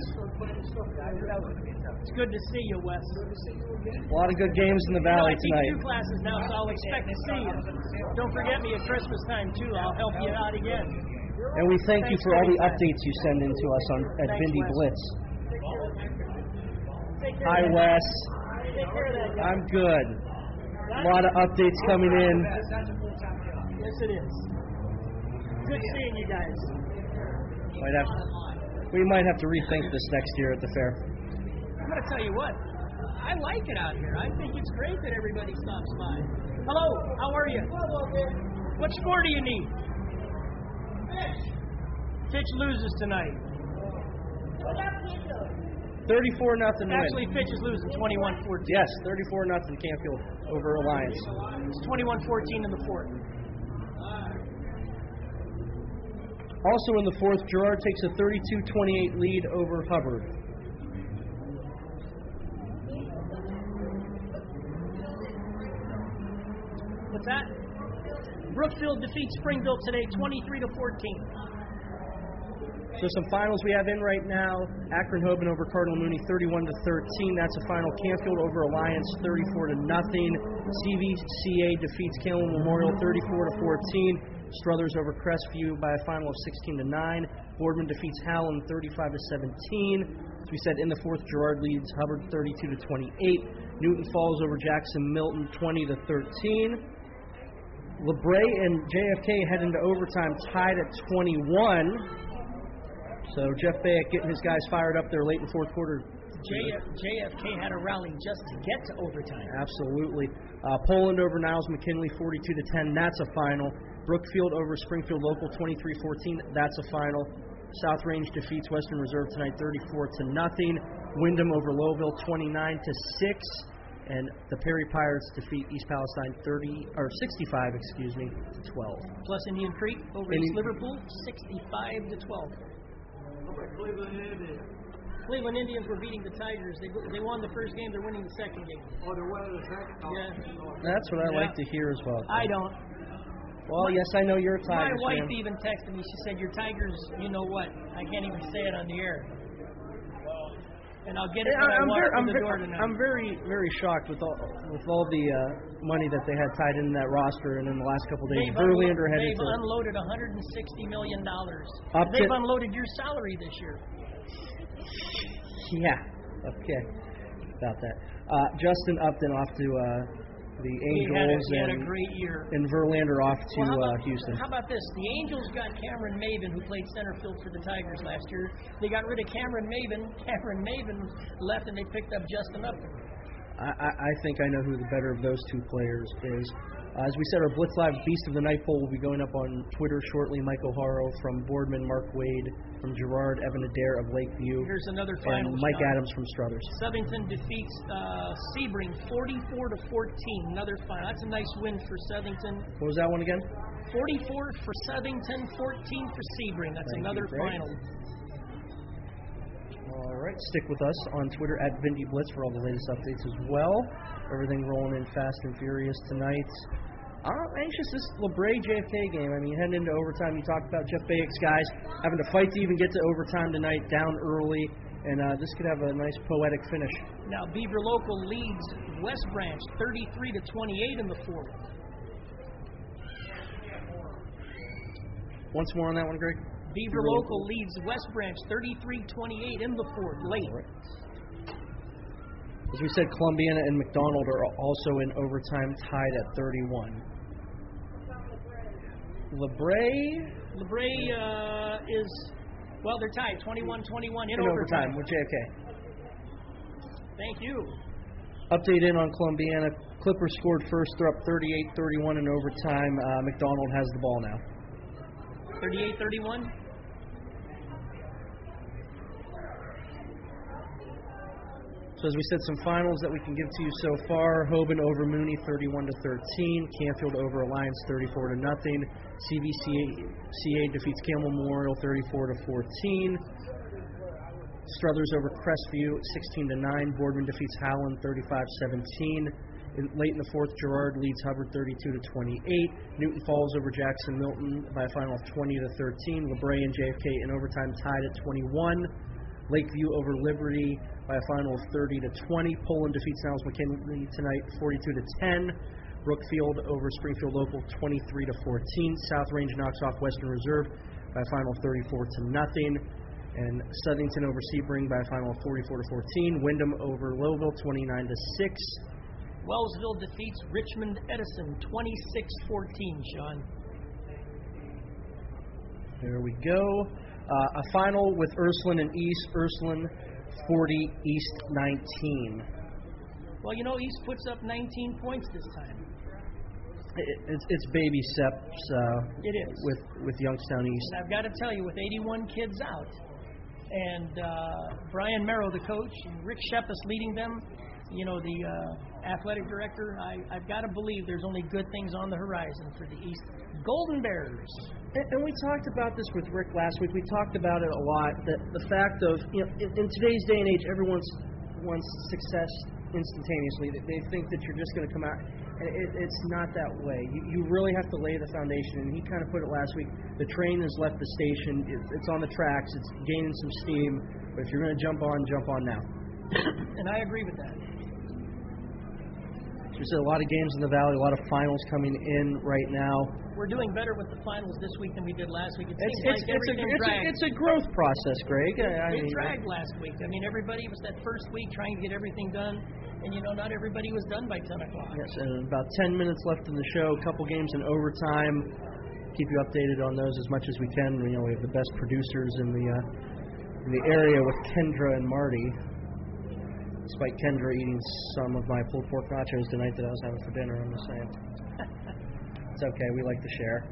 C: It's good to see you, Wes.
A: A lot of good games in the
C: You know,
A: Valley
C: I teach
A: tonight.
C: two classes now, so I'll expect to see you. Don't forget me at Christmas time, too. I'll help you out again.
A: And we thank you
C: Thanks
A: for all the
C: anytime.
A: updates you send in to us on at
C: Thanks,
A: Vindy
C: Wes.
A: Blitz.
C: Take care
A: Hi,
C: of that.
A: Wes.
C: Take care of that, guy.
A: I'm good. A lot of updates coming in.
C: Yes, it is. Good seeing you guys.
A: Might have, we might have to rethink this next year at the fair.
C: I'm going to tell you what. I like it out here. I think it's great that everybody stops by. Hello, how are you? What score do you need? Fitch loses tonight.
A: thirty-four nothing win.
C: Actually, Fitch is losing twenty-one fourteen.
A: Yes, thirty-four nothing Canfield over Alliance.
C: It's twenty-one fourteen in the fourth.
A: Also in the fourth, Girard takes a thirty-two twenty-eight lead over Hubbard.
C: What's that? Brookfield defeats Springville today, twenty-three to fourteen.
A: So some finals we have in right now. Akron Hoban over Cardinal Mooney, thirty-one to thirteen. That's a final. Canfield over Alliance, thirty-four to nothing. C V C A defeats Calhoun Memorial, thirty-four to fourteen. Struthers over Crestview by a final of sixteen to nine. Boardman defeats Howland, thirty-five to seventeen. As we said, in the fourth, Girard leads Hubbard, thirty-two to twenty-eight. Newton Falls over Jackson Milton, twenty to thirteen. LeBray and J F K head into overtime, tied at twenty-one. So Jeff Bayek getting his guys fired up there late in the fourth quarter.
C: J F, J F K had a rally just to get to overtime.
A: Absolutely. Uh, Poland over Niles McKinley, forty-two to ten. That's a final. Brookfield over Springfield Local, twenty-three fourteen. That's a final. South Range defeats Western Reserve tonight, thirty-four to nothing. Wyndham over Lowville, twenty-nine to six. And the Perry Pirates defeat East Palestine, thirty or sixty-five, excuse me, to twelve.
C: Plus Indian Creek over
A: Indian-
C: East Liverpool, sixty-five to twelve. Cleveland Indians were beating the Tigers. They they won the first game. They're winning the second game.
I: Oh, they're winning the second.
C: Yeah.
A: That's what I
C: Yeah.
A: like to hear as well.
C: I don't.
A: Well, yes, I know you're a
C: My
A: Tigers
C: wife
A: fan.
C: even texted me. She said, "Your Tigers, you know what? I can't even say it on the air." And I'll get it when I
A: I'm
C: walk
A: very,
C: through
A: I'm,
C: the door
A: very,
C: tonight.
A: I'm very, very shocked with all with all the uh, money that they had tied in that roster, and in the last couple of days,
C: They've,
A: Verlander
C: unlo-
A: headed
C: they've
A: to
C: unloaded one hundred sixty million dollars.
A: Up
C: They've
A: to-
C: unloaded your salary this year.
A: yeah, okay, about that. Uh, Justin Upton off to uh, the
C: He had, a,
A: Angels,
C: he had a
A: and
C: great year.
A: and Verlander off to
C: Well, how,
A: uh,
C: about,
A: Houston.
C: how about this? The Angels got Cameron Maven, who played center field for the Tigers last year. They got rid of Cameron Maven. Cameron Maven left, and they picked up Justin Upton.
A: I, I, I think I know who the better of those two players is. Uh, as we said, our Blitz Live Beast of the Night poll will be going up on Twitter shortly. Mike O'Hara from Boardman, Mark Wade from Girard, Evan Adair of Lakeview,
C: Here's another final.
A: and Mike
C: Sean.
A: Adams from Struthers.
C: Southington defeats uh, Sebring forty-four to fourteen. Another final. That's a nice win for Southington.
A: What was that one again?
C: forty-four for Southington, fourteen for Sebring. That's
A: Thank you,
C: another
A: Greg.
C: final.
A: All right, stick with us on Twitter at Vindy Blitz for all the latest updates as well. Everything rolling in fast and furious tonight. I'm anxious this LeBray J F K game. I mean, heading into overtime, you talked about Jeff Bayek's guys having to fight to even get to overtime tonight, down early, and uh, this could have a nice poetic finish.
C: Now Beaver Local leads West Branch thirty-three to twenty-eight in the fourth.
A: Once more on that one, Greg.
C: Beaver
A: Beaver
C: Local leads West Branch thirty-three twenty-eight in the fourth, late.
A: All right. As we said, Columbiana and McDonald are also in overtime, tied at thirty-one. LeBray
C: LeBray uh, is, well, they're tied, twenty-one twenty-one in,
A: in
C: overtime.
A: overtime with J F K.
C: Thank you.
A: Update in on Columbiana. Clippers scored first. They're up thirty-eight thirty-one in overtime. Uh, McDonald has the ball now.
C: thirty-eight thirty-one.
A: So as we said, some finals that we can give to you so far. Hoban over Mooney, thirty-one to thirteen. Canfield over Alliance, thirty-four to nothing. C V C A defeats Campbell Memorial, thirty-four to fourteen. Struthers over Crestview, sixteen to nine. Boardman defeats Howland, thirty-five seventeen. In, late in the fourth, Girard leads Hubbard thirty-two to twenty-eight. Newton Falls over Jackson Milton by a final of twenty to thirteen. LeBray and J F K in overtime tied at twenty-one. Lakeview over Liberty by a final of thirty to twenty. Poland defeats Niles McKinley tonight forty-two to ten. Brookfield over Springfield Local twenty-three to fourteen. South Range knocks off Western Reserve by a final of thirty-four to nothing. And Southington over Sebring by a final of forty-four to fourteen. Wyndham over Lowville twenty-nine to six.
C: Wellsville defeats Richmond Edison twenty-six fourteen, Sean.
A: There we go. Uh, a final with Ursuline and East. Ursuline forty, East nineteen.
C: Well, you know, East puts up nineteen points this time.
A: It, it's, it's baby steps uh,
C: It is.
A: with, with Youngstown East.
C: And I've got to tell you, with eighty-one kids out, and uh, Brian Merrow, the coach, and Rick Sheppus leading them, you know, the uh, athletic director, I, I've got to believe there's only good things on the horizon for the East Golden Bears.
A: And, and we talked about this with Rick last week. We talked about it a lot. That the fact of, you know, in, in today's day and age, everyone wants success instantaneously. They, they think that you're just going to come out. And it, it's not that way. You, you really have to lay the foundation. And he kind of put it last week. The train has left the station. It, it's on the tracks. It's gaining some steam. But if you're going to jump on, jump on now.
C: And I agree with that.
A: There's a lot of games in the Valley, a lot of finals coming in right now.
C: We're doing better with the finals this week than we did last week. It
A: It's,
C: seems
A: it's,
C: like
A: it's, a,
C: everything
A: it's, a,
C: dragged.
A: it's a growth process, Greg. I, I
C: It
A: mean,
C: dragged last week. I mean, everybody was that first week trying to get everything done, and, you know, not everybody was done by ten o'clock.
A: Yes, and about ten minutes left in the show, a couple games in overtime. Keep you updated on those as much as we can. You know, we have the best producers in the uh, in the area with Kendra and Marty. Despite Kendra eating some of my pulled pork nachos tonight that I was having for dinner, I'm just saying. It's okay, we like to share.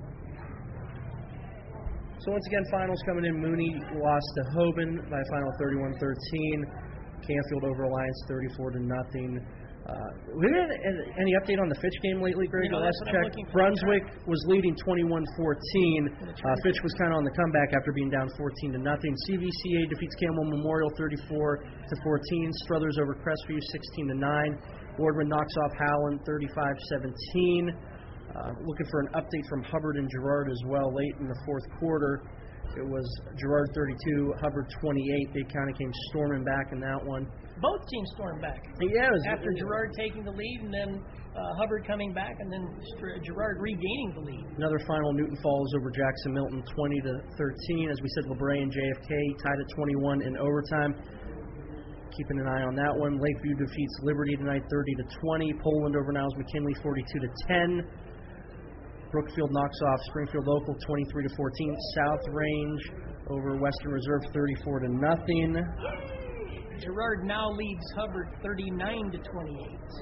A: So once again, finals coming in. Mooney lost to Hoban by a final thirty-one thirteen. Canfield over Alliance thirty-four to nothing. Uh, we had any update on the Fitch game lately, Greg?
C: You know,
A: Last
C: that's what I'm
A: check,
C: looking for.
A: Brunswick was leading twenty-one fourteen. Uh, Fitch was kind of on the comeback after being down fourteen to nothing. C V C A defeats Campbell Memorial thirty-four to fourteen. Struthers over Crestview sixteen to nine. Boardman knocks off Howland thirty-five seventeen. Uh, looking for an update from Hubbard and Girard as well late in the fourth quarter. It was Girard thirty-two, Hubbard twenty-eight. They kind of came storming back in that one.
C: Both teams stormed back.
A: Yeah, it was,
C: After
A: it,
C: Girard taking the lead, and then uh, Hubbard coming back, and then Girard regaining the lead.
A: Another final, Newton Falls over Jackson Milton, twenty to thirteen. As we said, LeBray and J F K tied at twenty-one in overtime. Keeping an eye on that one. Lakeview defeats Liberty tonight, thirty to twenty. Poland over Niles McKinley, forty-two to ten. Brookfield knocks off Springfield Local, twenty-three to fourteen. South Range over Western Reserve, thirty-four to nothing.
C: Girard now leads Hubbard thirty-nine to twenty-eight.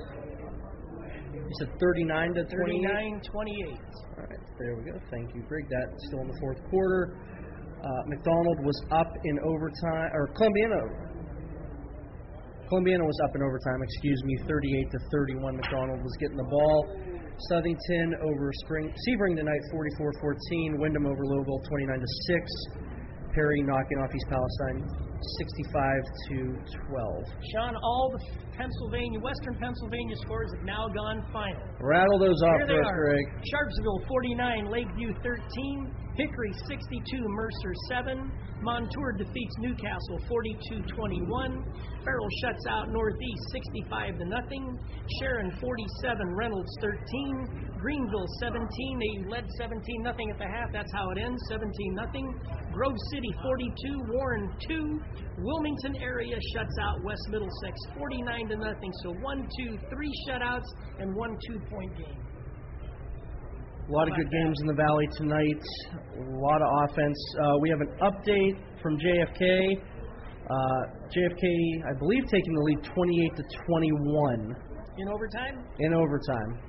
A: You said thirty-nine to twenty-eight?
C: thirty-nine twenty-eight.
A: All right, there we go. Thank you, Greg. That's still in the fourth quarter. Uh, McDonald was up in overtime, or Columbiana. Columbiana was up in overtime, excuse me, thirty-eight to thirty-one. McDonald was getting the ball. Southington over Spring, Sebring tonight, forty-four fourteen. Wyndham over Louisville, twenty-nine to six. Perry knocking off East Palestine, sixty-five to twelve.
C: Sean, all the Pennsylvania, Western Pennsylvania scores have now gone final.
A: Rattle those off
C: Here they
A: for us,
C: are.
A: Greg.
C: Sharpsville forty-nine, Lakeview thirteen, Hickory sixty-two, Mercer seven. Montour defeats Newcastle forty-two twenty-one. Farrell shuts out Northeast sixty-five to nothing. Sharon forty-seven, Reynolds thirteen. Greenville seventeen. They led seventeen nothing at the half. That's how it ends, seventeen nothing. Grove City forty-two, Warren two. Wilmington area shuts out West Middlesex forty-nine to nothing. So one, two, three shutouts and one two-point game.
A: A lot of good games in the Valley tonight. A lot of offense. Uh, we have an update from J F K. Uh, J F K, I believe, taking the lead twenty-eight to twenty-one.
C: In overtime?
A: In overtime.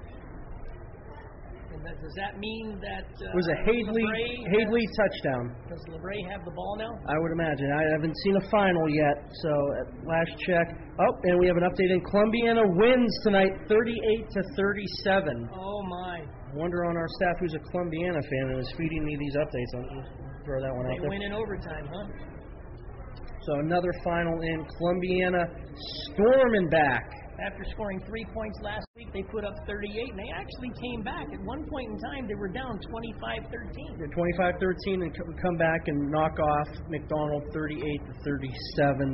C: And that, does that mean that uh,
A: It was a Hadley
C: LeBray
A: Hadley
C: has,
A: touchdown.
C: Does LeBray have the ball now?
A: I would imagine. I haven't seen a final yet, so at last check. Oh, and we have an update in Columbiana wins tonight, thirty-eight to thirty-seven.
C: Oh my!
A: Wonder on our staff who's a Columbiana fan and is feeding me these updates. I'll just throw that one
C: They
A: out there.
C: win in overtime, huh?
A: So another final in Columbiana storming back.
C: After scoring three points last week, they put up thirty-eight, and they actually came back. At one point in time, they were down twenty-five thirteen.
A: twenty-five thirteen and co- come back and knock off McDonald thirty-eight to thirty-seven.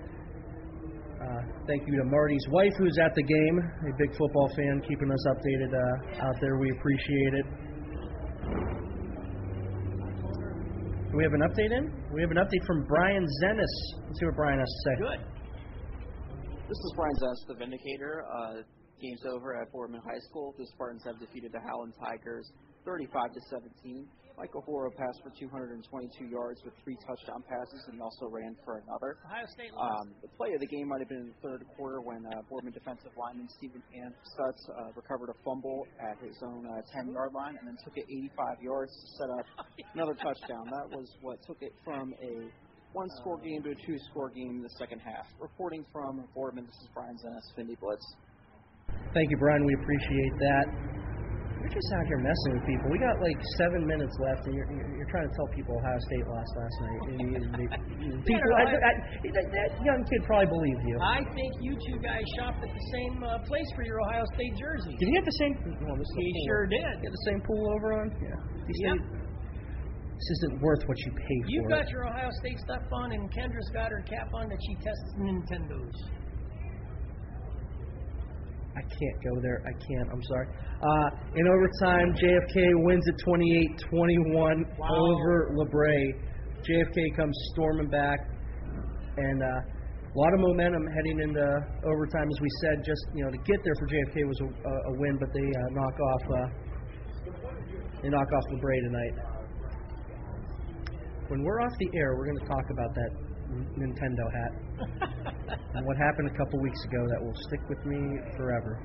A: Uh, thank you to Marty's wife, who's at the game, a big football fan, keeping us updated uh, out there. We appreciate it. Do we have an update in? We have an update from Brian Zennis. Let's see what Brian has to say.
C: Good.
E: This is Brian Zest, the Vindicator. Uh, game's over at Boardman High School. The Spartans have defeated the Howland Tigers thirty-five to seventeen. Michael Horo passed for two hundred twenty-two yards with three touchdown passes, and he also ran for another.
C: Ohio State lost.
E: Um, the play of the game might have been in the third quarter when uh, Boardman defensive lineman Stephen Ansutz uh, recovered a fumble at his own uh, ten-yard line and then took it eighty-five yards to set up another touchdown. That was what took it from a one-score game to a two-score game in the second half. Reporting from Boardman, this is Brian Zennis, Vindy Blitz.
A: Thank you, Brian. We appreciate that. You're just out here messing with people. We got like seven minutes left, and you're, you're, you're trying to tell people Ohio State lost last night. And you, they, people, I, I, I, that young kid probably believed you.
C: I think you two guys shopped at the same uh, place for your Ohio State jerseys.
A: Did he get the same? Well, this is
C: He
A: a
C: sure did.
A: Get the same pool over on? Yeah. He
C: Yep.
A: said, this isn't worth what you pay for.
C: You've got
A: it.
C: your Ohio State stuff on, and Kendra's got her cap on that she tests Nintendos.
A: I can't go there. I can't. I'm sorry. Uh, in overtime, J F K wins at twenty-eight twenty-one
C: Wow.
A: over LeBray. J F K comes storming back, and uh, a lot of momentum heading into overtime. As we said, just you know, to get there for J F K was a, a win, but they uh, knock off uh, they knock off LeBray tonight. When we're off the air, we're going to talk about that Nintendo hat and what happened a couple weeks ago that will stick with me forever.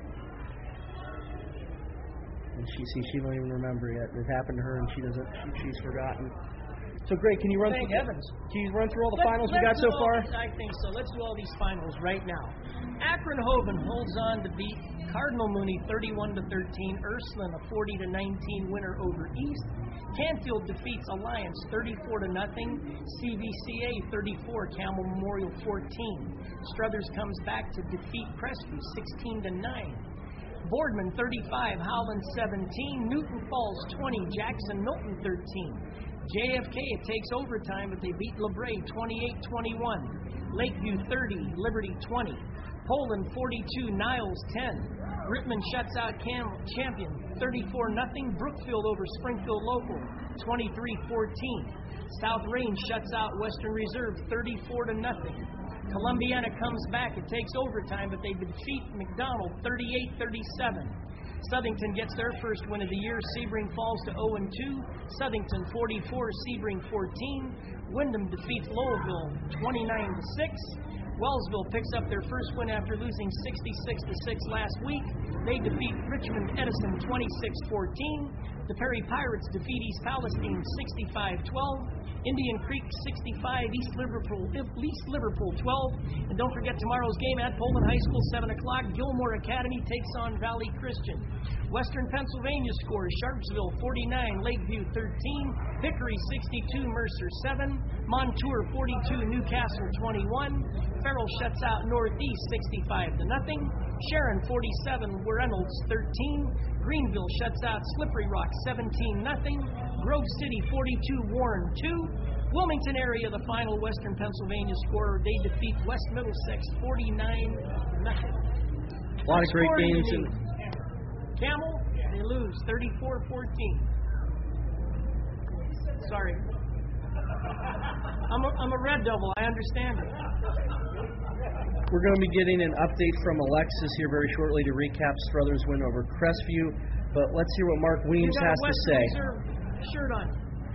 A: And she see she don't even remember yet. It happened to her, and she doesn't. She, she's forgotten. So great. Can you run
C: Thank
A: through?
C: heavens.
A: Can you run through all the
C: Let's-
A: finals we
C: let's
A: got so
C: do all
A: far?
C: these- I think so. Let's do all these finals right now. Akron Hovind holds on to beat Cardinal Mooney thirty-one to thirteen. Ursuline a forty to nineteen winner over East. Canfield defeats Alliance thirty-four to nothing. C V C A thirty-four, Campbell Memorial fourteen. Struthers comes back to defeat Crestview sixteen to nine. Boardman thirty-five, Howland seventeen, Newton Falls twenty, Jackson Milton thirteen. J F K it takes overtime, but they beat LeBray twenty-eight twenty-one. Lakeview thirty, Liberty twenty. Poland forty-two, Niles ten. Rittman shuts out Cam- Champion thirty-four nothing. Brookfield over Springfield Local twenty-three fourteen. South Range shuts out Western Reserve thirty-four to nothing. Columbiana comes back. It takes overtime, but they defeat McDonald thirty-eight thirty-seven. Southington gets their first win of the year. Sebring falls to oh and two. Southington forty-four, Sebring fourteen. Wyndham defeats Lowellville twenty-nine to six. Wellsville picks up their first win after losing sixty-six to six last week. They defeat Richmond Edison twenty-six fourteen. The Perry Pirates defeat East Palestine sixty-five twelve. Indian Creek sixty-five, East Liverpool East Liverpool twelve. And don't forget tomorrow's game at Poland High School, seven o'clock. Gilmore Academy takes on Valley Christian. Western Pennsylvania scores Sharpsville forty-nine, Lakeview thirteen. Hickory sixty-two, Mercer seven. Montour forty-two, Newcastle twenty-one. Farrell shuts out Northeast sixty-five to nothing. Sharon forty-seven, Reynolds thirteen. Greenville shuts out Slippery Rock seventeen nothing. Grove City forty-two, Warren two. Wilmington area, the final Western Pennsylvania scorer. They defeat West Middlesex forty-nine nothing.
A: A lot of great games. In...
C: Camel, they lose thirty-four fourteen. Sorry. I'm a, I'm a Red Devil. I understand it.
A: We're going to be getting an update from Alexis here very shortly to recap Struthers' win over Crestview. But let's hear what Mark Weems has to say.
C: Shirt on.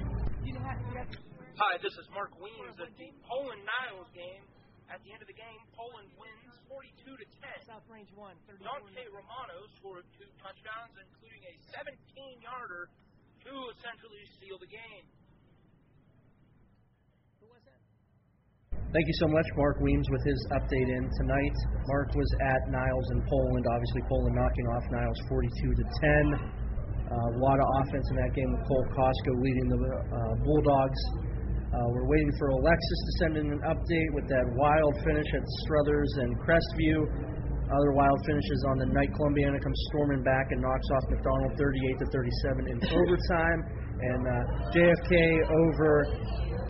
D: Hi, this is Mark Weems at the Poland-Niles game. At the end of the game, Poland wins forty-two to ten.
C: South Range one.
D: Dante Romano scored two touchdowns, including a seventeen-yarder to essentially seal the game.
A: Thank you so much, Mark Weems, with his update in tonight. Mark was at Niles in Poland. Obviously, Poland knocking off Niles forty-two to ten. Uh, a lot of offense in that game with Cole Costco leading the uh, Bulldogs. Uh, we're waiting for Alexis to send in an update with that wild finish at Struthers and Crestview. Other wild finishes on the night. Columbiana comes storming back and knocks off McDonald thirty-eight to thirty-seven in overtime. And uh, J F K over